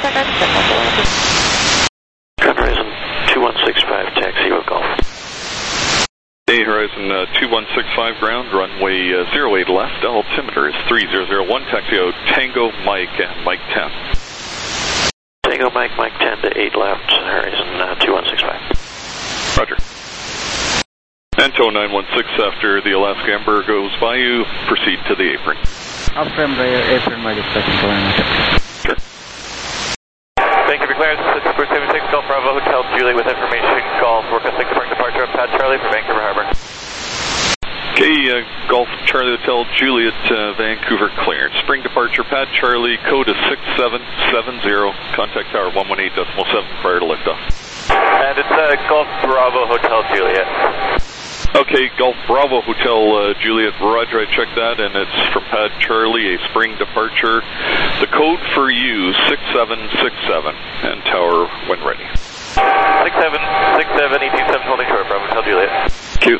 Horizon two one six five, taxi with Golf. Hey, Horizon uh, two one six five ground, runway uh, zero eight left, altimeter is three zero zero one, taxi out Tango, Mike, and Mike ten. Tango, Mike, Mike ten to eight left, Horizon uh, two one six five. Roger. Anto nine one six, after the Alaska Emperor goes by you, proceed to the apron. Affirm the apron, my discretion, Sure. Thank you for clearance. This is Super seventy-six, Golf Bravo Hotel, Julie with information. Golf, requesting confirmed departure of Pat Charlie for Vancouver Harbor. Okay, uh, Golf Charlie Hotel, Juliet, uh, Vancouver clearance. Spring departure, Pat Charlie, code is six seven seven zero. Contact tower one one eight point seven prior to liftoff. And it's uh, Golf Bravo Hotel, Juliet. Okay, Golf Bravo Hotel uh, Juliet, Roger, I checked that, and it's from Pad Charlie, a spring departure. The code for you, six seven six seven, and tower when ready. six seven six seven, E two seven holding short, Bravo Hotel Juliet. Q.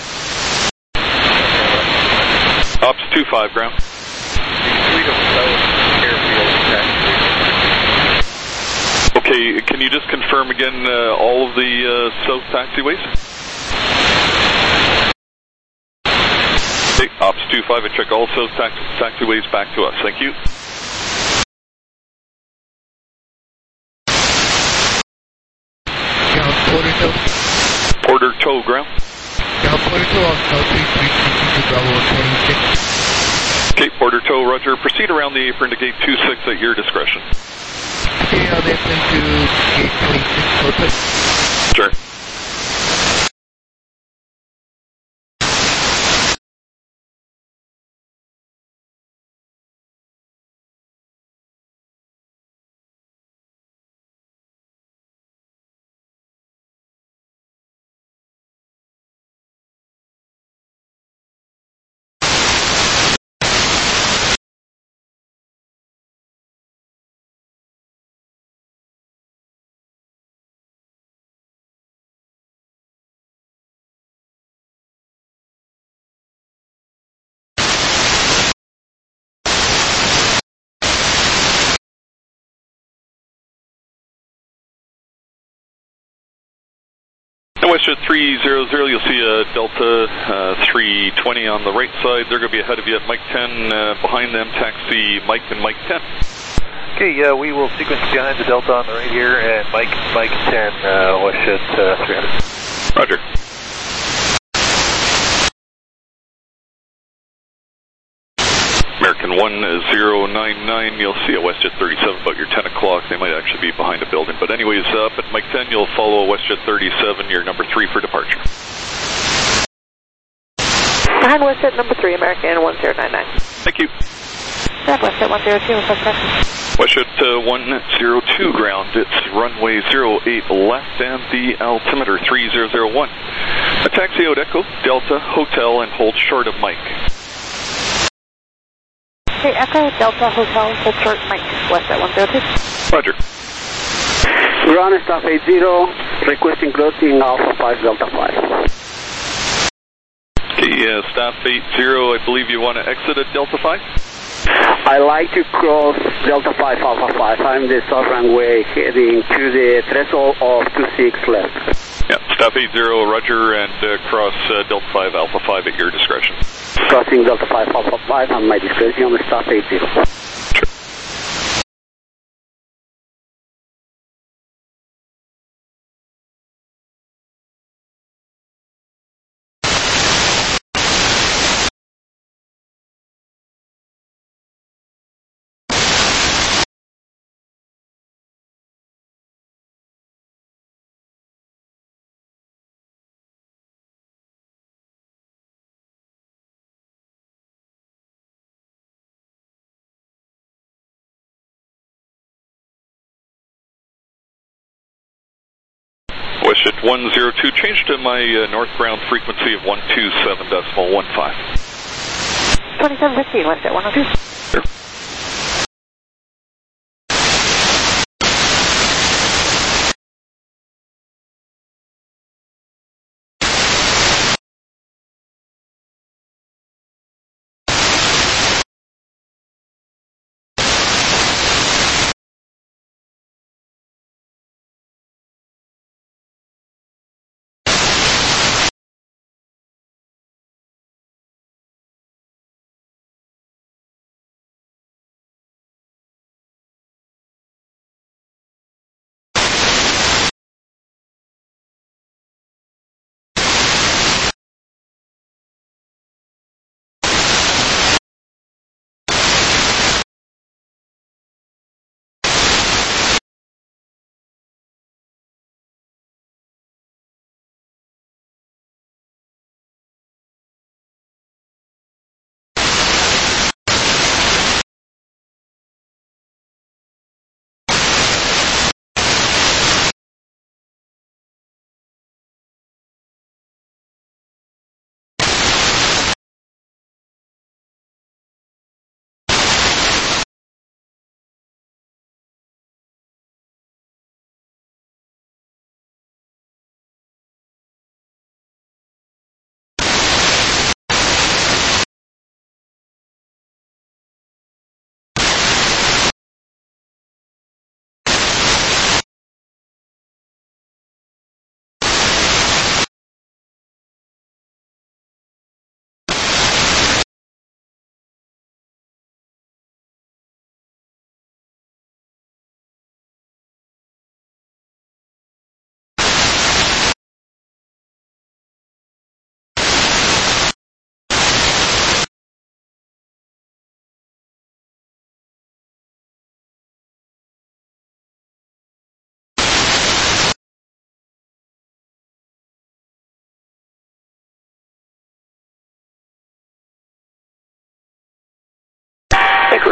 Ops two five, ground. Okay, can you just confirm again uh, all of the uh, south taxiways? Okay, Ops two five, I check all south tax taxiways back to us. Thank you. Yeah, Porter Tow. Porter Tow, ground. Yeah, Porter Tow on South three three two Bravo twenty-six. Okay, Porter Tow, Roger. Proceed around the apron to gate two six at your discretion. Okay, on the apron to gate twenty-six, perfect. Sure. Westjet three hundred, you'll see a Delta uh, three twenty on the right side. They're going to be ahead of you at Mike ten. Uh, behind them, taxi Mike and Mike ten. Okay, yeah, we will sequence behind the Delta on the right here, and Mike, Mike ten, uh, Westjet uh, three hundred. Roger. American one zero nine nine, you'll see a Westjet thirty-seven about your ten o'clock. They might actually be behind a building. But anyways, up at Mike ten, you'll follow Westjet thirty-seven, your number three for departure. Behind Westjet number three, American one zero nine nine. Thank you. Grab Westjet one zero two, request taxi. Westjet uh, one zero two, ground. It's runway zero eight left and the altimeter three zero zero one. A taxi out Echo, Delta, Hotel, and hold short of Mike. Okay, Echo, Delta, Hotel, hold short, Mike, Westjet one zero two. Roger. Run staff eight zero, requesting closing Alpha five, Delta five. Okay, uh, staff eight zero, I believe you want to exit at Delta five? I like to cross Delta five, Alpha five. I'm the south runway heading to the threshold of two six left. Yeah, staff eight zero, Roger, and uh, cross uh, Delta five, Alpha five at your discretion. Crossing Delta five, Alpha five on my discretion on the staff eight zero. Sure. Westjet one zero two, change to my uh, northbound frequency of one two seven decimal one five. twenty-seven fifteen, Westjet one oh two. Sure.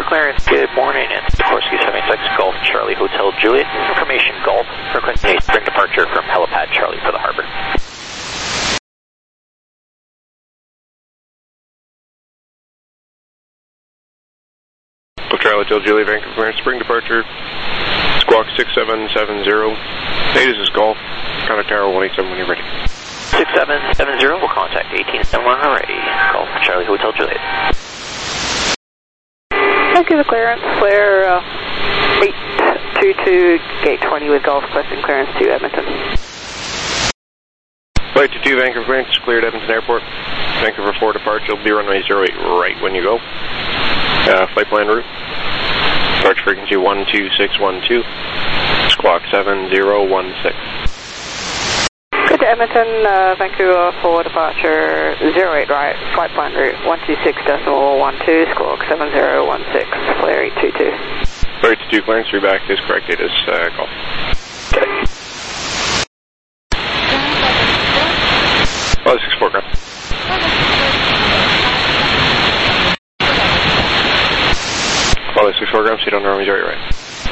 Clarence, good morning. It's Sikorsky seventy-six Golf Charlie Hotel Juliet. Information Golf, frequency spring departure from helipad Charlie for the harbor. Golf Charlie Hotel Juliet, Vancouver, spring departure, squawk six seven seven zero. Hey, this is Golf, contact tower one eight seven when you're ready. six seven seven zero, we'll contact eighteen seventy-one already. Golf Charlie Hotel Juliet. Thank you, the clearance. Flare uh, eight two two, gate twenty with Golf, requesting clearance to Edmonton. Flight two two, Vancouver Branch, cleared Edmonton Airport. Vancouver four departure, will be runway zero eight right when you go. Uh, flight plan route. Departure frequency one two six one two. Squawk seven zero one six. Good to Edmonton, uh, Vancouver for departure zero eight right, flight plan route one two six decimal one two, squawk seven zero one six, flare eight two two. Flare eight two two, clearance, three back, is correct, it is uh, Golf. Okay. Oh, six four, ground. Oh, six four, ground, seat on runway zero eight right.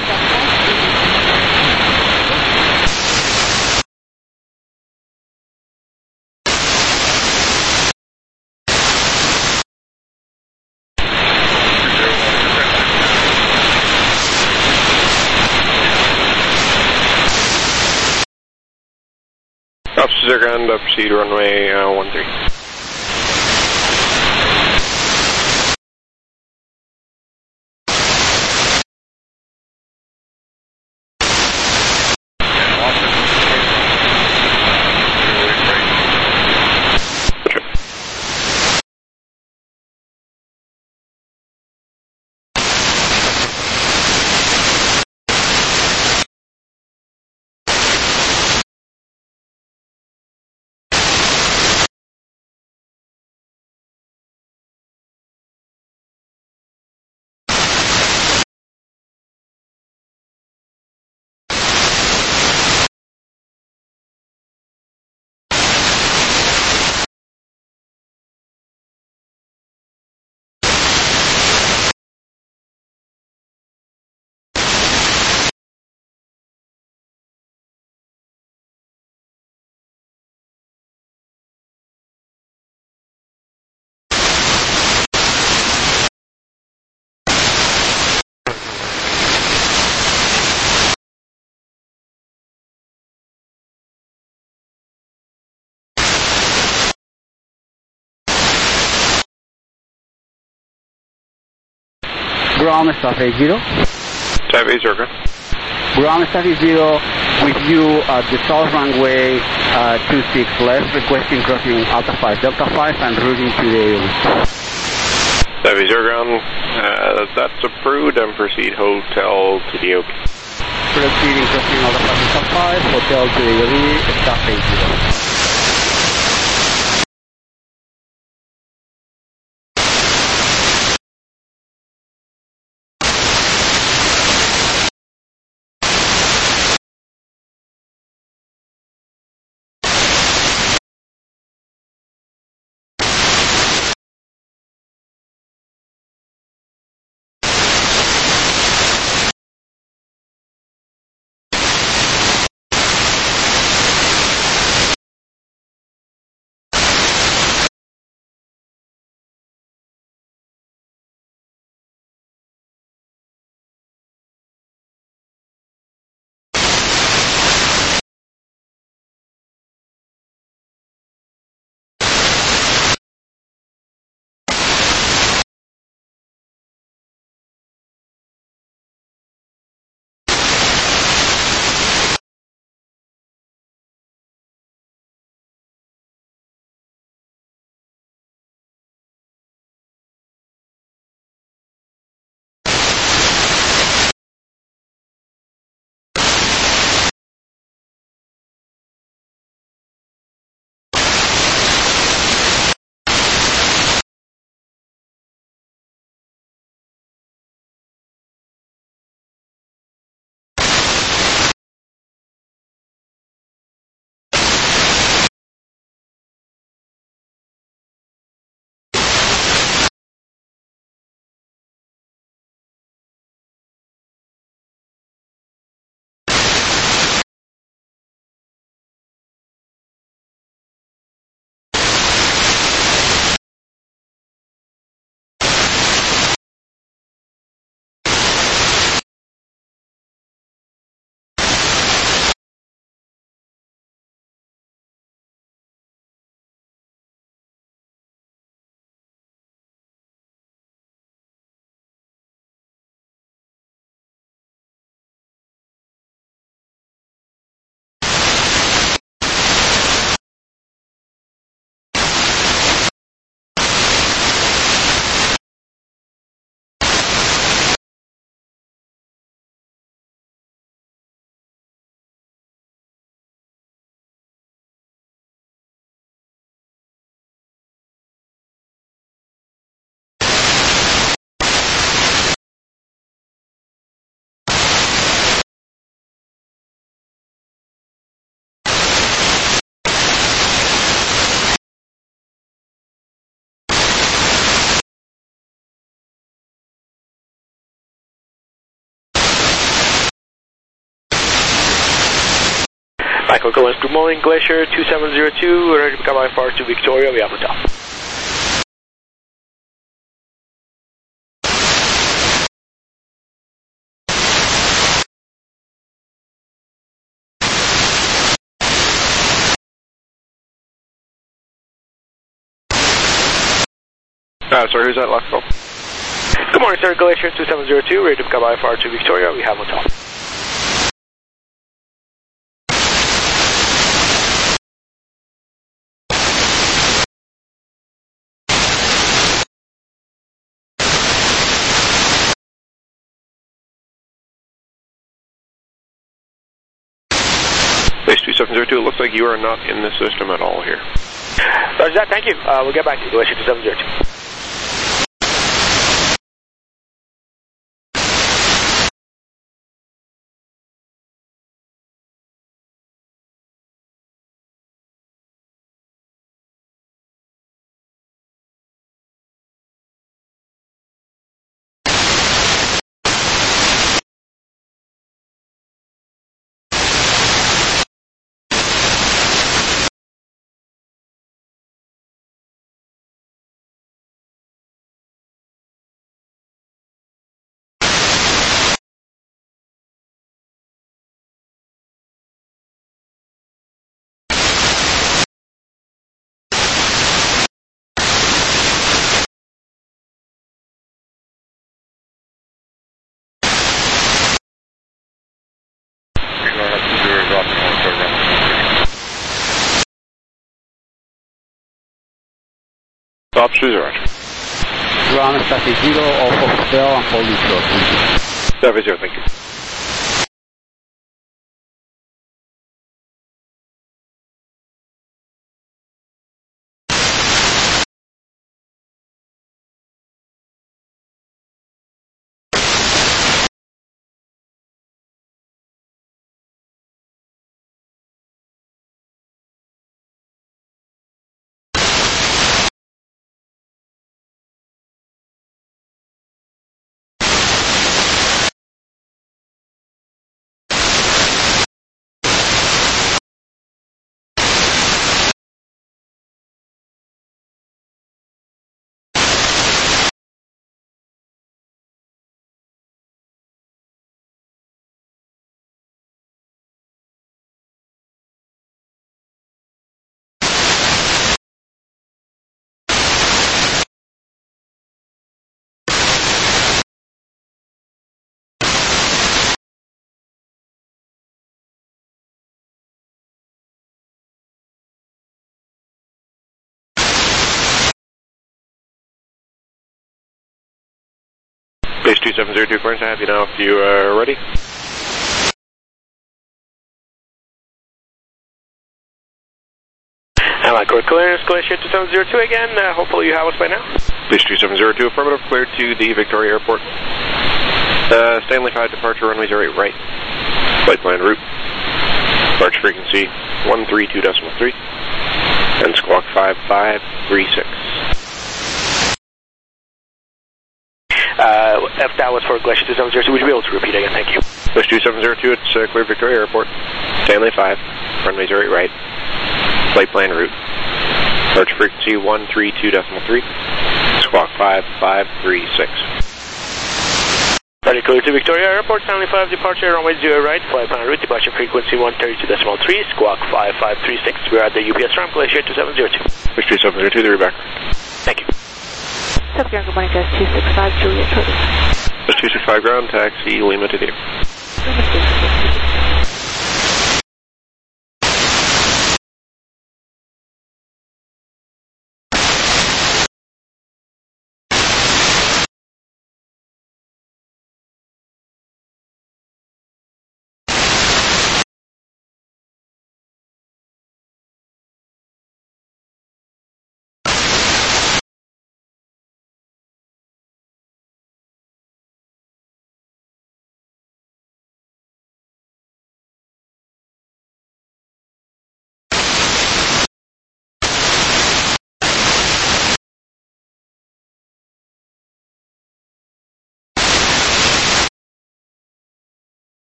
Officers are going to proceed runway uh, one three. Ground staff eight zero. Type eight zero. Ground staff eight zero with you at the south runway uh, two six left, requesting crossing Alpha five, Delta five, and routing to the A O. Type eight zero, ground. Uh, that's approved, and proceed hotel to the O P. Proceeding crossing Alpha five, Delta five, hotel to the A O, staff eight zero. Michael Collins, good morning, Glacier two seven zero two, ready to become I F R to Victoria, we have hotel. Uh, sorry, who's that last call? Good morning, sir, Glacier two seven zero two, ready to become I F R to Victoria, we have hotel. Base two seven zero two, it looks like you are not in the system at all here. Roger that, thank you. Uh, we'll get back to you, Glacier two seven zero two. Top shoes are right. Ground static zero, off of hotel and holding short. Thank you. Service zero, thank you. Base two seven zero two, Clarence, I have you now if you are ready. And my core clearance, Glacier two seven zero two again, uh, hopefully you have us by now. Base two seven zero two, affirmative, cleared to the Victoria Airport. Uh, Stanley five, departure runway zero eight right. Flight plan route. Departure frequency one three two decimal three. And squawk five five three six. Uh, if that was for Glacier two seven zero two, would you be able to repeat again? Thank you. Base two seven zero two, it's uh, cleared Victoria Airport. Stanley five, runway zero eight right. Flight plan route. Departure frequency one three two decimal three. Squawk five five three six. Ready, clear to Victoria Airport, Stanley five, departure runway zero right, flight plan route, departure frequency one thirty-two decimal three, squawk five five three six. We're at the U P S ramp, Glacier two seven zero two. Base two seven zero two, the reback. Thank you. Top Ground, good morning, guys. two six five, Juliet. Base two six five ground, taxi Lima to the air.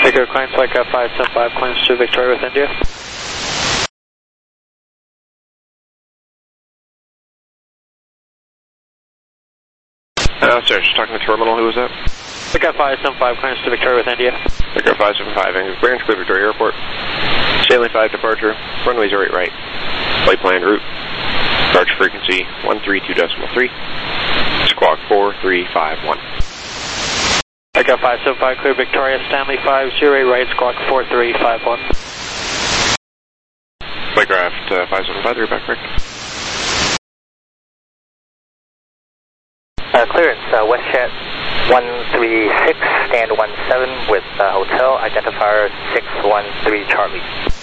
Victor, clients like uh, five seven five, clients to Victoria with India. Uh, sorry, just talking to terminal, who was that? Victor five seven five, clients to Victoria with India. Victor five seven five, and clearance clear Victoria Airport. Stanley five departure, runway zero eight right. Flight plan route. Departure frequency one three two decimal three. Squawk four three five one. Victor five seven five, clear Victoria, Stanley five zero eight right, squawk four three five one. Flightcraft uh, five seven five, you're back correct. Uh, clearance, uh, WestJet one three six, stand one seven with uh, hotel, identifier six one three Charlie.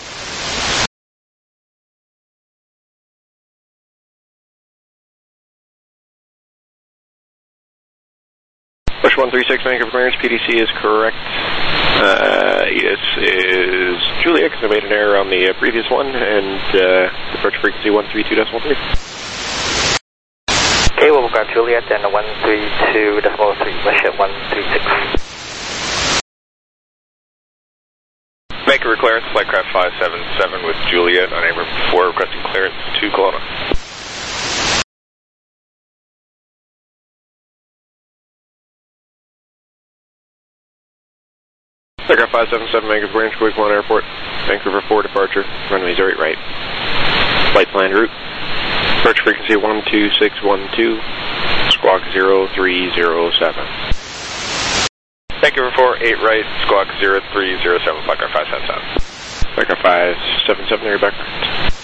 Push one three six, Vancouver clearance, P D C is correct. Uh, this is Juliet, because I made an error on the uh, previous one, and uh, departure frequency one three two decimal three. Okay, we'll grab Juliet and one three two decimal three, WestJet one three six. Vancouver clearance, flightcraft five seven seven with Juliet on Air four, requesting clearance to Kelowna. Flightcraft five seven seven, Vancouver clearance, Kelowna Airport. Vancouver four departure, runway zero eight right. Flight plan route. Departure frequency one two six one two, squawk zero three zero seven. Vancouver four eight right, squawk zero three zero seven, Flightcraft five seven seven. Flightcraft five seven seven, you're back correct.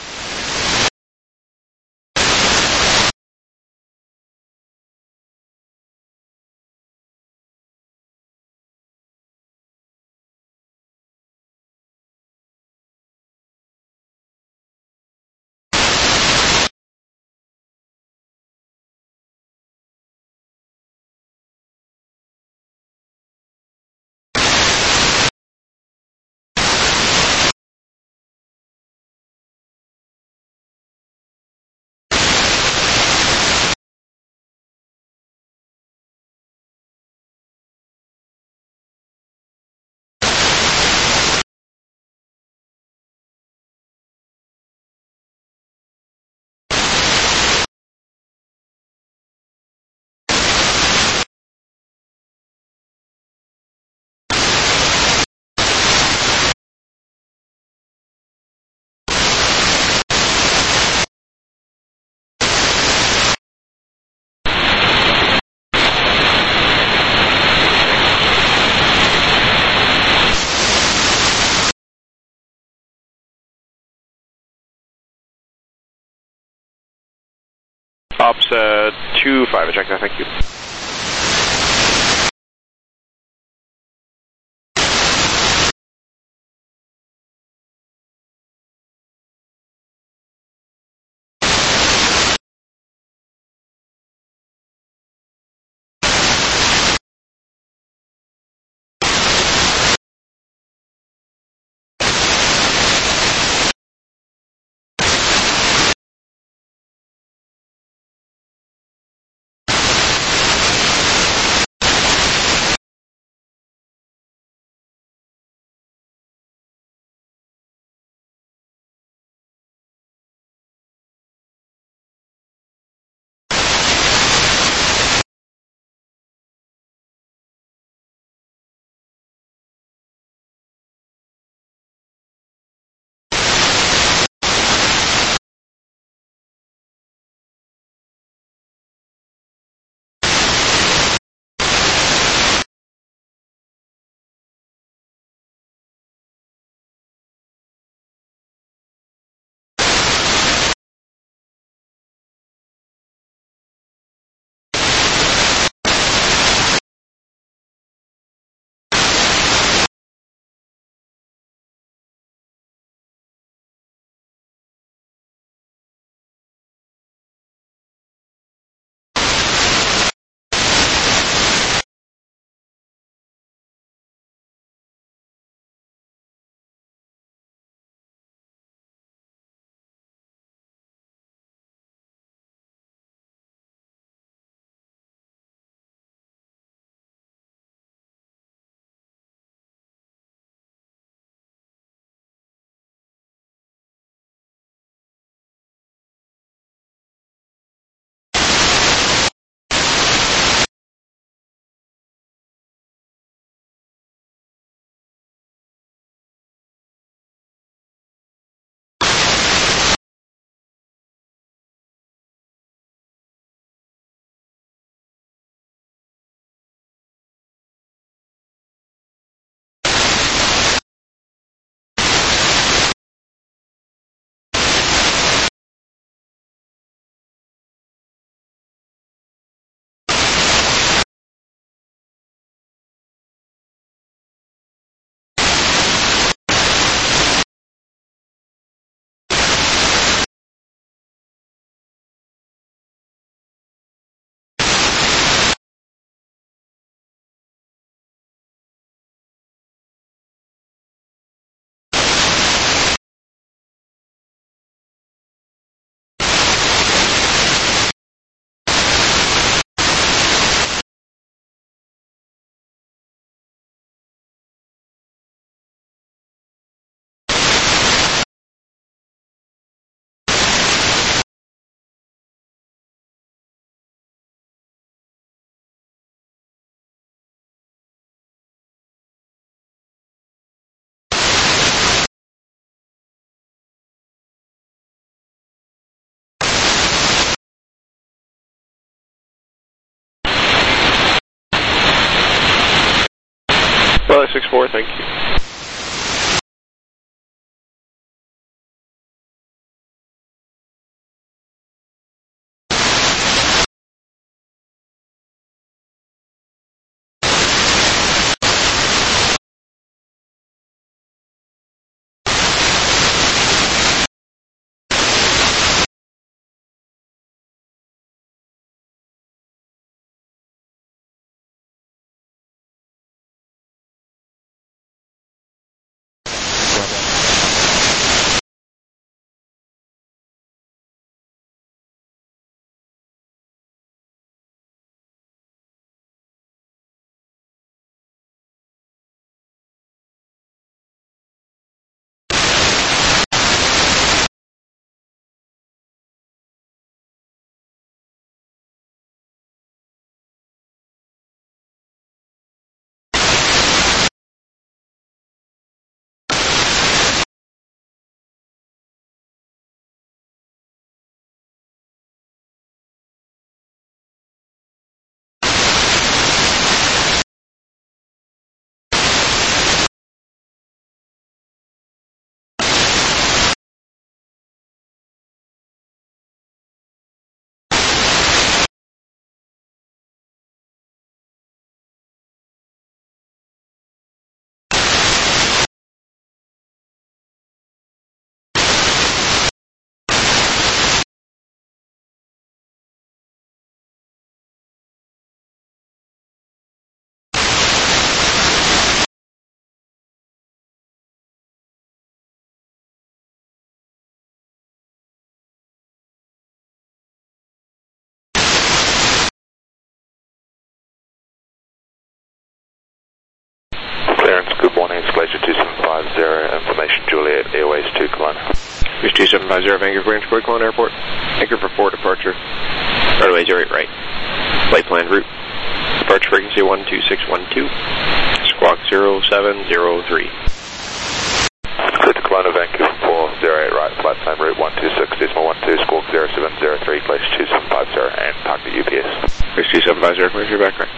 Ops uh, two five, check that, thank you. five six four, thank you. Good morning, it's Glacier two seven five zero, information Juliet, Airways two Kelowna. Here's two seven five zero, Vancouver Range, Kelowna Airport. Vancouver four departure, runway zero eight right. Flight plan route, departure frequency one two six one two, squawk zero seven zero three. Clear to Kelowna, Vancouver four, zero eight right, flight plan route one two six decimal one two, squawk zero seven zero three, Glacier two seven five zero, and park the U P S. Here's two seven five zero, where's your back right?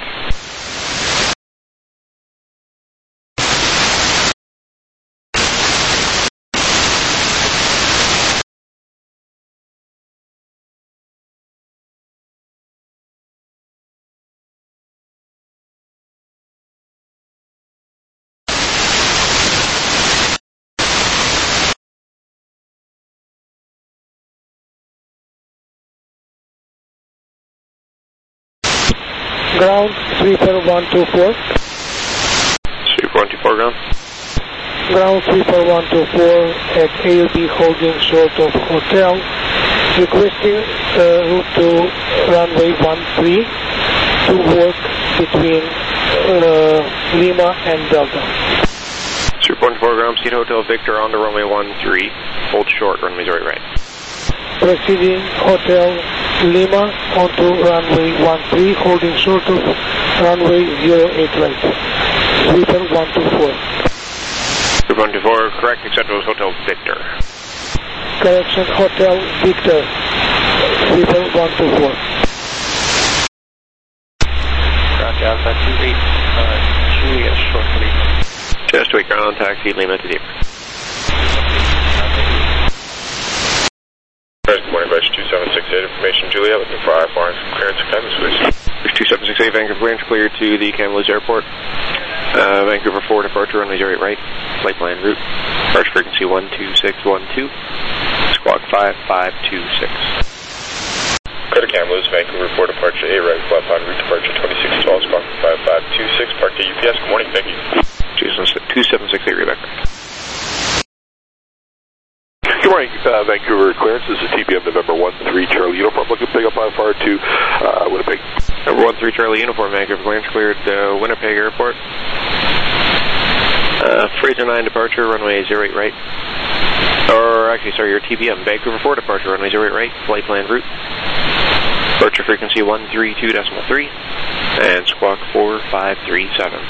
Ground sweeper one two four. Sweeper one two four ground. Ground sweeper one two four at A L B holding short of hotel, requesting uh, route to runway one three to work between uh, Lima and Delta. Sweeper one two four ground, Seat Hotel Victor on to runway one three, hold short, runway zero eight right. Proceeding Hotel Lima onto runway one three, holding short of runway zero eight right. Sweeper one two four. Sweeper one two four, correct, acceptable Hotel Victor. Correction, Hotel Victor. Sweeper one two four. Roger, Alpha two eight, uh, Juliet, short for Lima. Just wait, ground taxi, Lima to deep. Good morning, Glacier two seven six eight, information Juliet, looking for I F R clearance to Kamloops. There's two seven six eight, Vancouver Range, clear to the Kamloops Airport. Uh, Vancouver four departure, runway zero eight right, flight plan route, departure frequency one two six one two, squawk five five two six. Clear to Kamloops, Vancouver four departure eight right, flight plan route, departure twenty-six twelve, squawk five five two six, park to U P S, good morning, thank you. two seven six eight, Rebecca. Good morning, uh, Vancouver clearance. This is T B M November one three Charlie Uniform. Looking to pick up I F R to uh, Winnipeg. Number one three Charlie Uniform, Vancouver clearance cleared uh, Winnipeg Airport. Uh, Fraser nine departure, runway zero eight right. Or actually, sorry, your T B M. Vancouver four departure, runway zero eight right, flight plan route. Departure frequency one three two decimal three, and squawk four five three seven.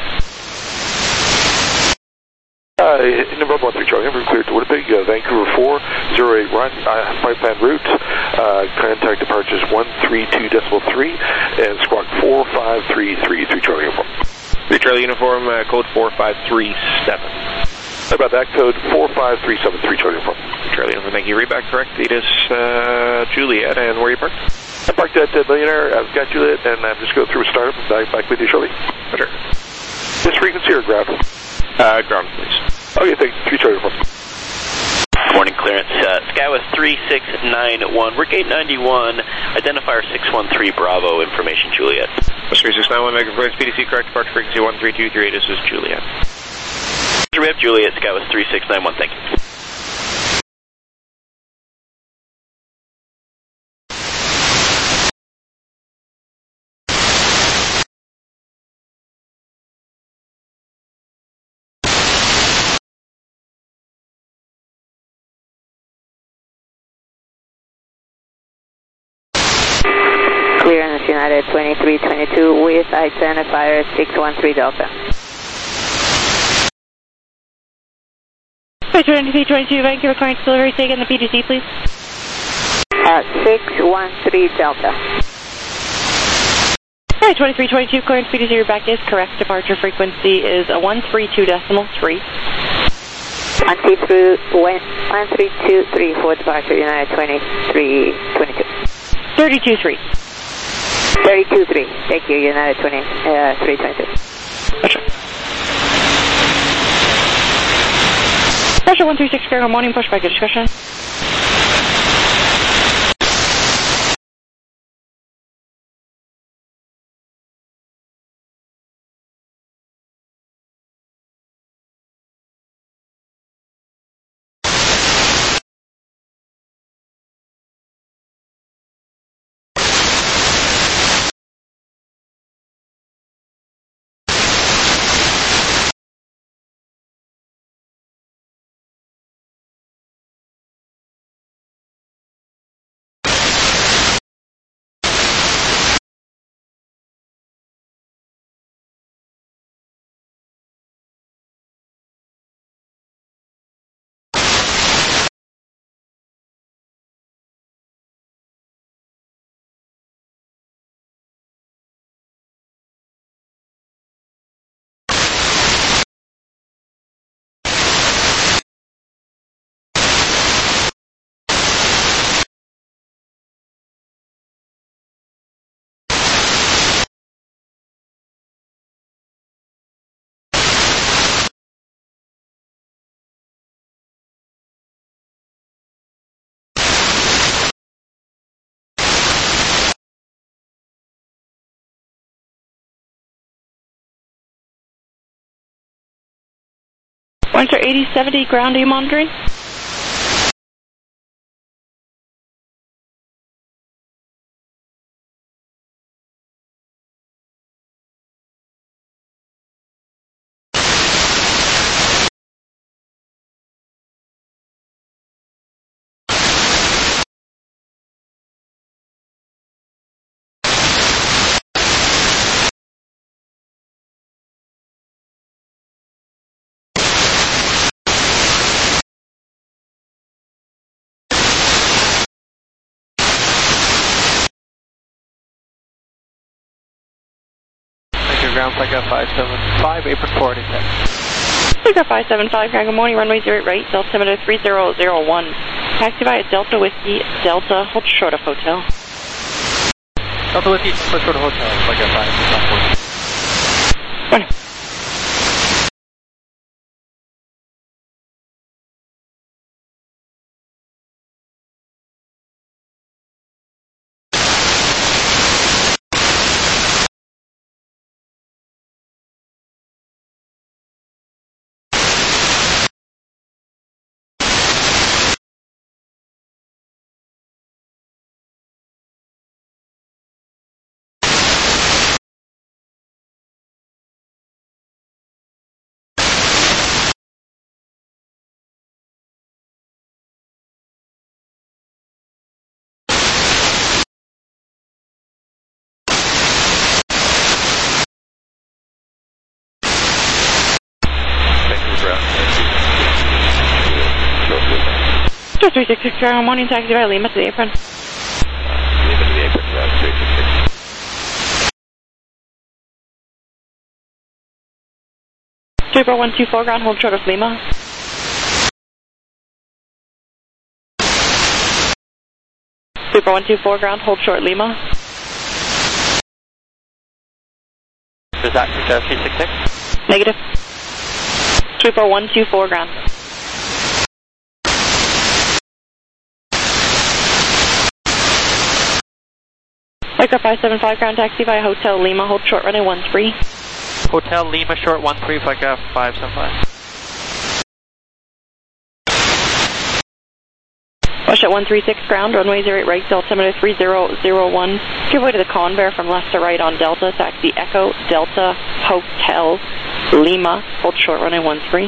Uh, November one three Charlie, Uniform cleared to Winnipeg, uh, Vancouver four, zero eight right, uh, flight plan route, uh, contact departures one three two decimal three, and squawk four five three three three Charlie Uniform. Charlie Uniform, uh, code four five three seven. How about that? Code four five three seven three, Charlie Uniform. Charlie Uniform, thank you. Read back correct. It is uh, Juliet, and where are you parked? I parked at uh, Millionaire. I've got Juliet, and I'm just going through a startup and back, back with you shortly. Sure. This frequency or ground? Uh, ground, please. Okay, thank you. Three Charlie Uniform. Good morning, clearance. Uh, SkyWest three six nine one. We're gate ninety-one. Identifier six one three Bravo. Information, Juliet. three six nine one, Mega Flight, P D C, correct departure frequency one three two three. This is Juliet. We have Juliet, SkyWest three six nine one. Thank you. Clearance United twenty-three twenty-two with identifier six one three Delta. twenty-three twenty-two, Vancouver clearance delivery, taken the P D C, please. Uh, six one three Delta. Alright, twenty-three twenty-two, clearance P D C, your back is correct. Departure frequency is a one three two decimal three. one three two three for departure, United twenty-three twenty-two. thirty-two three. thirty-two three. Thank you, United twenty-three twenty-two. Gotcha. Pressure one three six, cargo morning, push back to discussion. Winter eighty seventy, ground, are you monitoring? Ground Flight five seven five, apron four eighty-six. Flight five seven five, good morning, runway zero eight right, altimeter three zero zero one. Taxi via Delta Whiskey, Delta, hold short of hotel. Delta Whiskey, hold short of hotel, Flight five seven five. Morning. three six six, morning, taxi via Lima to the apron. Lima to the apron, three six six. Super one two four ground, hold short of Lima. Super one two four ground, hold short Lima. Is that three six six? Negative. Super one two four ground. Micro five seven five ground taxi via Hotel Lima, hold short runway one three. Hotel Lima short one three, flight F five seven five. Rush at one three six ground, runway zero eight right, altimeter three zero zero one. Give way to the Convair from left to right on Delta, taxi Echo, Delta, Hotel, Lima, hold short runway one three.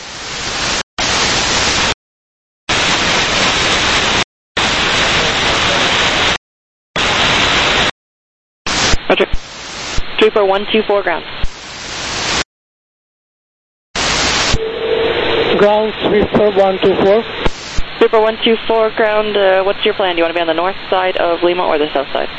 Roger. Trooper one two four ground. Ground Sweeper one two four. Super one two four ground, uh, what's your plan? Do you want to be on the north side of Lima or the south side?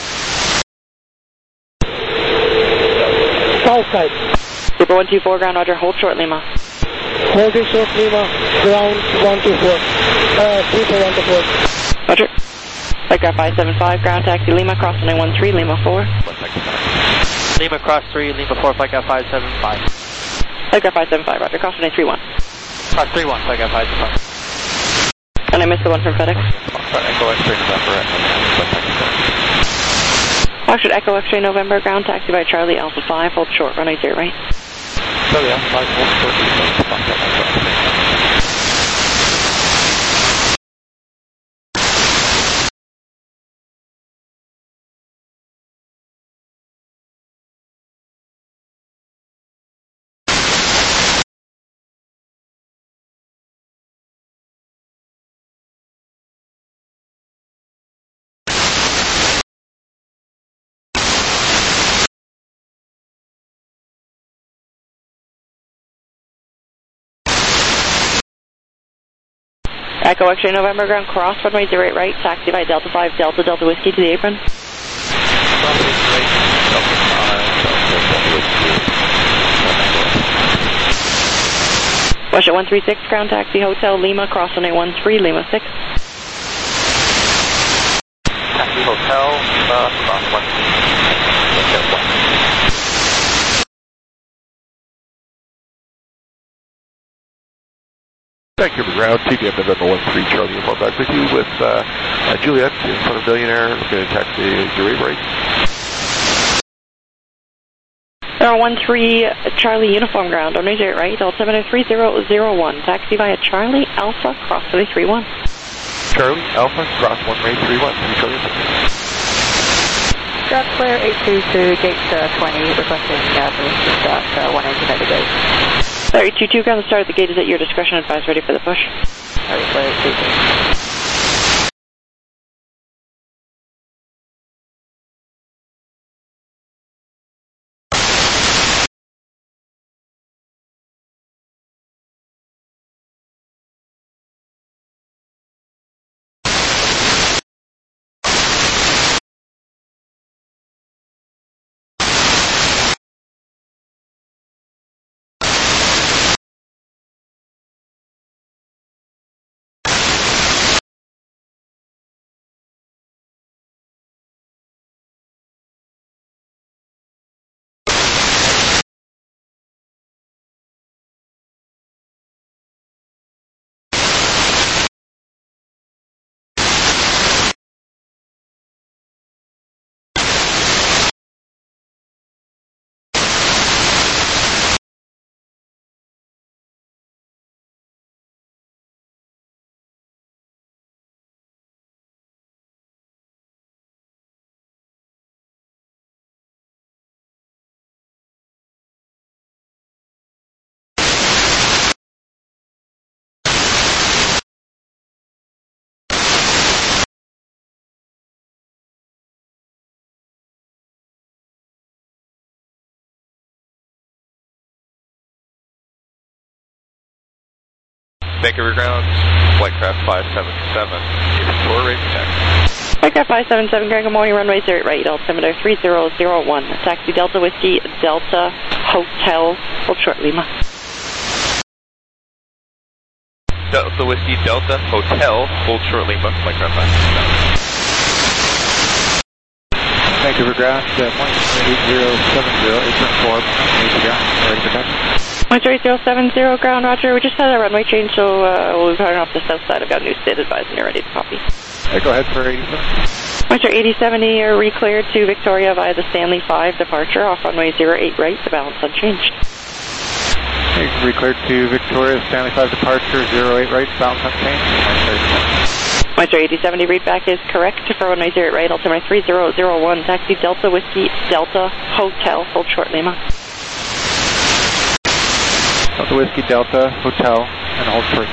South side. Super one two four ground, roger, hold short Lima. Holding short Lima, ground one two four. Uh, Sweeper one two four. Roger. Aircraft five seven five, ground taxi Lima, cross runway one three, Lima four. Lima cross three, Lima four, flight five seven five. Aircraft five seven five, roger, cross runway three one. Cross three one, flight five seven five. And I missed the one from FedEx. Echo X-ray November. Foxtrot Echo X-ray November, ground taxi by Charlie Alpha five, hold short, runway zero right. Charlie Alpha five, hold short. Echo X-ray November, ground cross, runway zero eight right, taxi by Delta five, Delta, Delta Whiskey to the apron. Rush at one three six, ground taxi, Hotel Lima, cross runway one three, Lima six. Taxi Hotel, uh, cross one three. Thank you for ground, T D M November one three, Charlie Uniform back with you with uh, uh, Juliet in front of Billionaire, going to taxi zero eight right. Zero one three, Charlie Uniform ground, runway zero right, altimeter three zero zero one, taxi via Charlie Alpha, cross runway three one. Charlie Alpha, cross one way three one, Charlie. Ground clear eight two two, gate uh, twenty, requesting uh, permission to start uh, one engine at the gate. Sorry, two two, ground start at the gate is at your discretion, advise ready for the push. Alright, clear eight two two. Vancouver ground, Flightcraft five seven seven, tour rate taxi. Flightcraft five seven seven, good morning, runway zero eight right, altimeter three zero zero one, taxi Delta Whiskey, Delta Hotel, hold short Lima. Delta Whiskey Delta Hotel, hold short Lima, flight ground five. Vancouver ground, uh, point eight zero seven zero, eight point four, eight ground, ready for touch. Point eight zero seven zero ground, roger. We just had a runway change, so uh, we'll be firing off the south side. I've got a new state advising you're ready to copy. Okay, go ahead for eighty-seven. Point eighty seventy, you're recleared to Victoria via the Stanley five departure off runway zero eight right, the balance unchanged. Okay, recleared to Victoria, Stanley five departure, zero eight right, balance unchanged. Point eighty seventy, read back is correct for runway zero eight right, altimeter three zero zero one, taxi Delta Whiskey Delta Hotel, hold short Lima. Delta Whiskey Delta Hotel, and hold short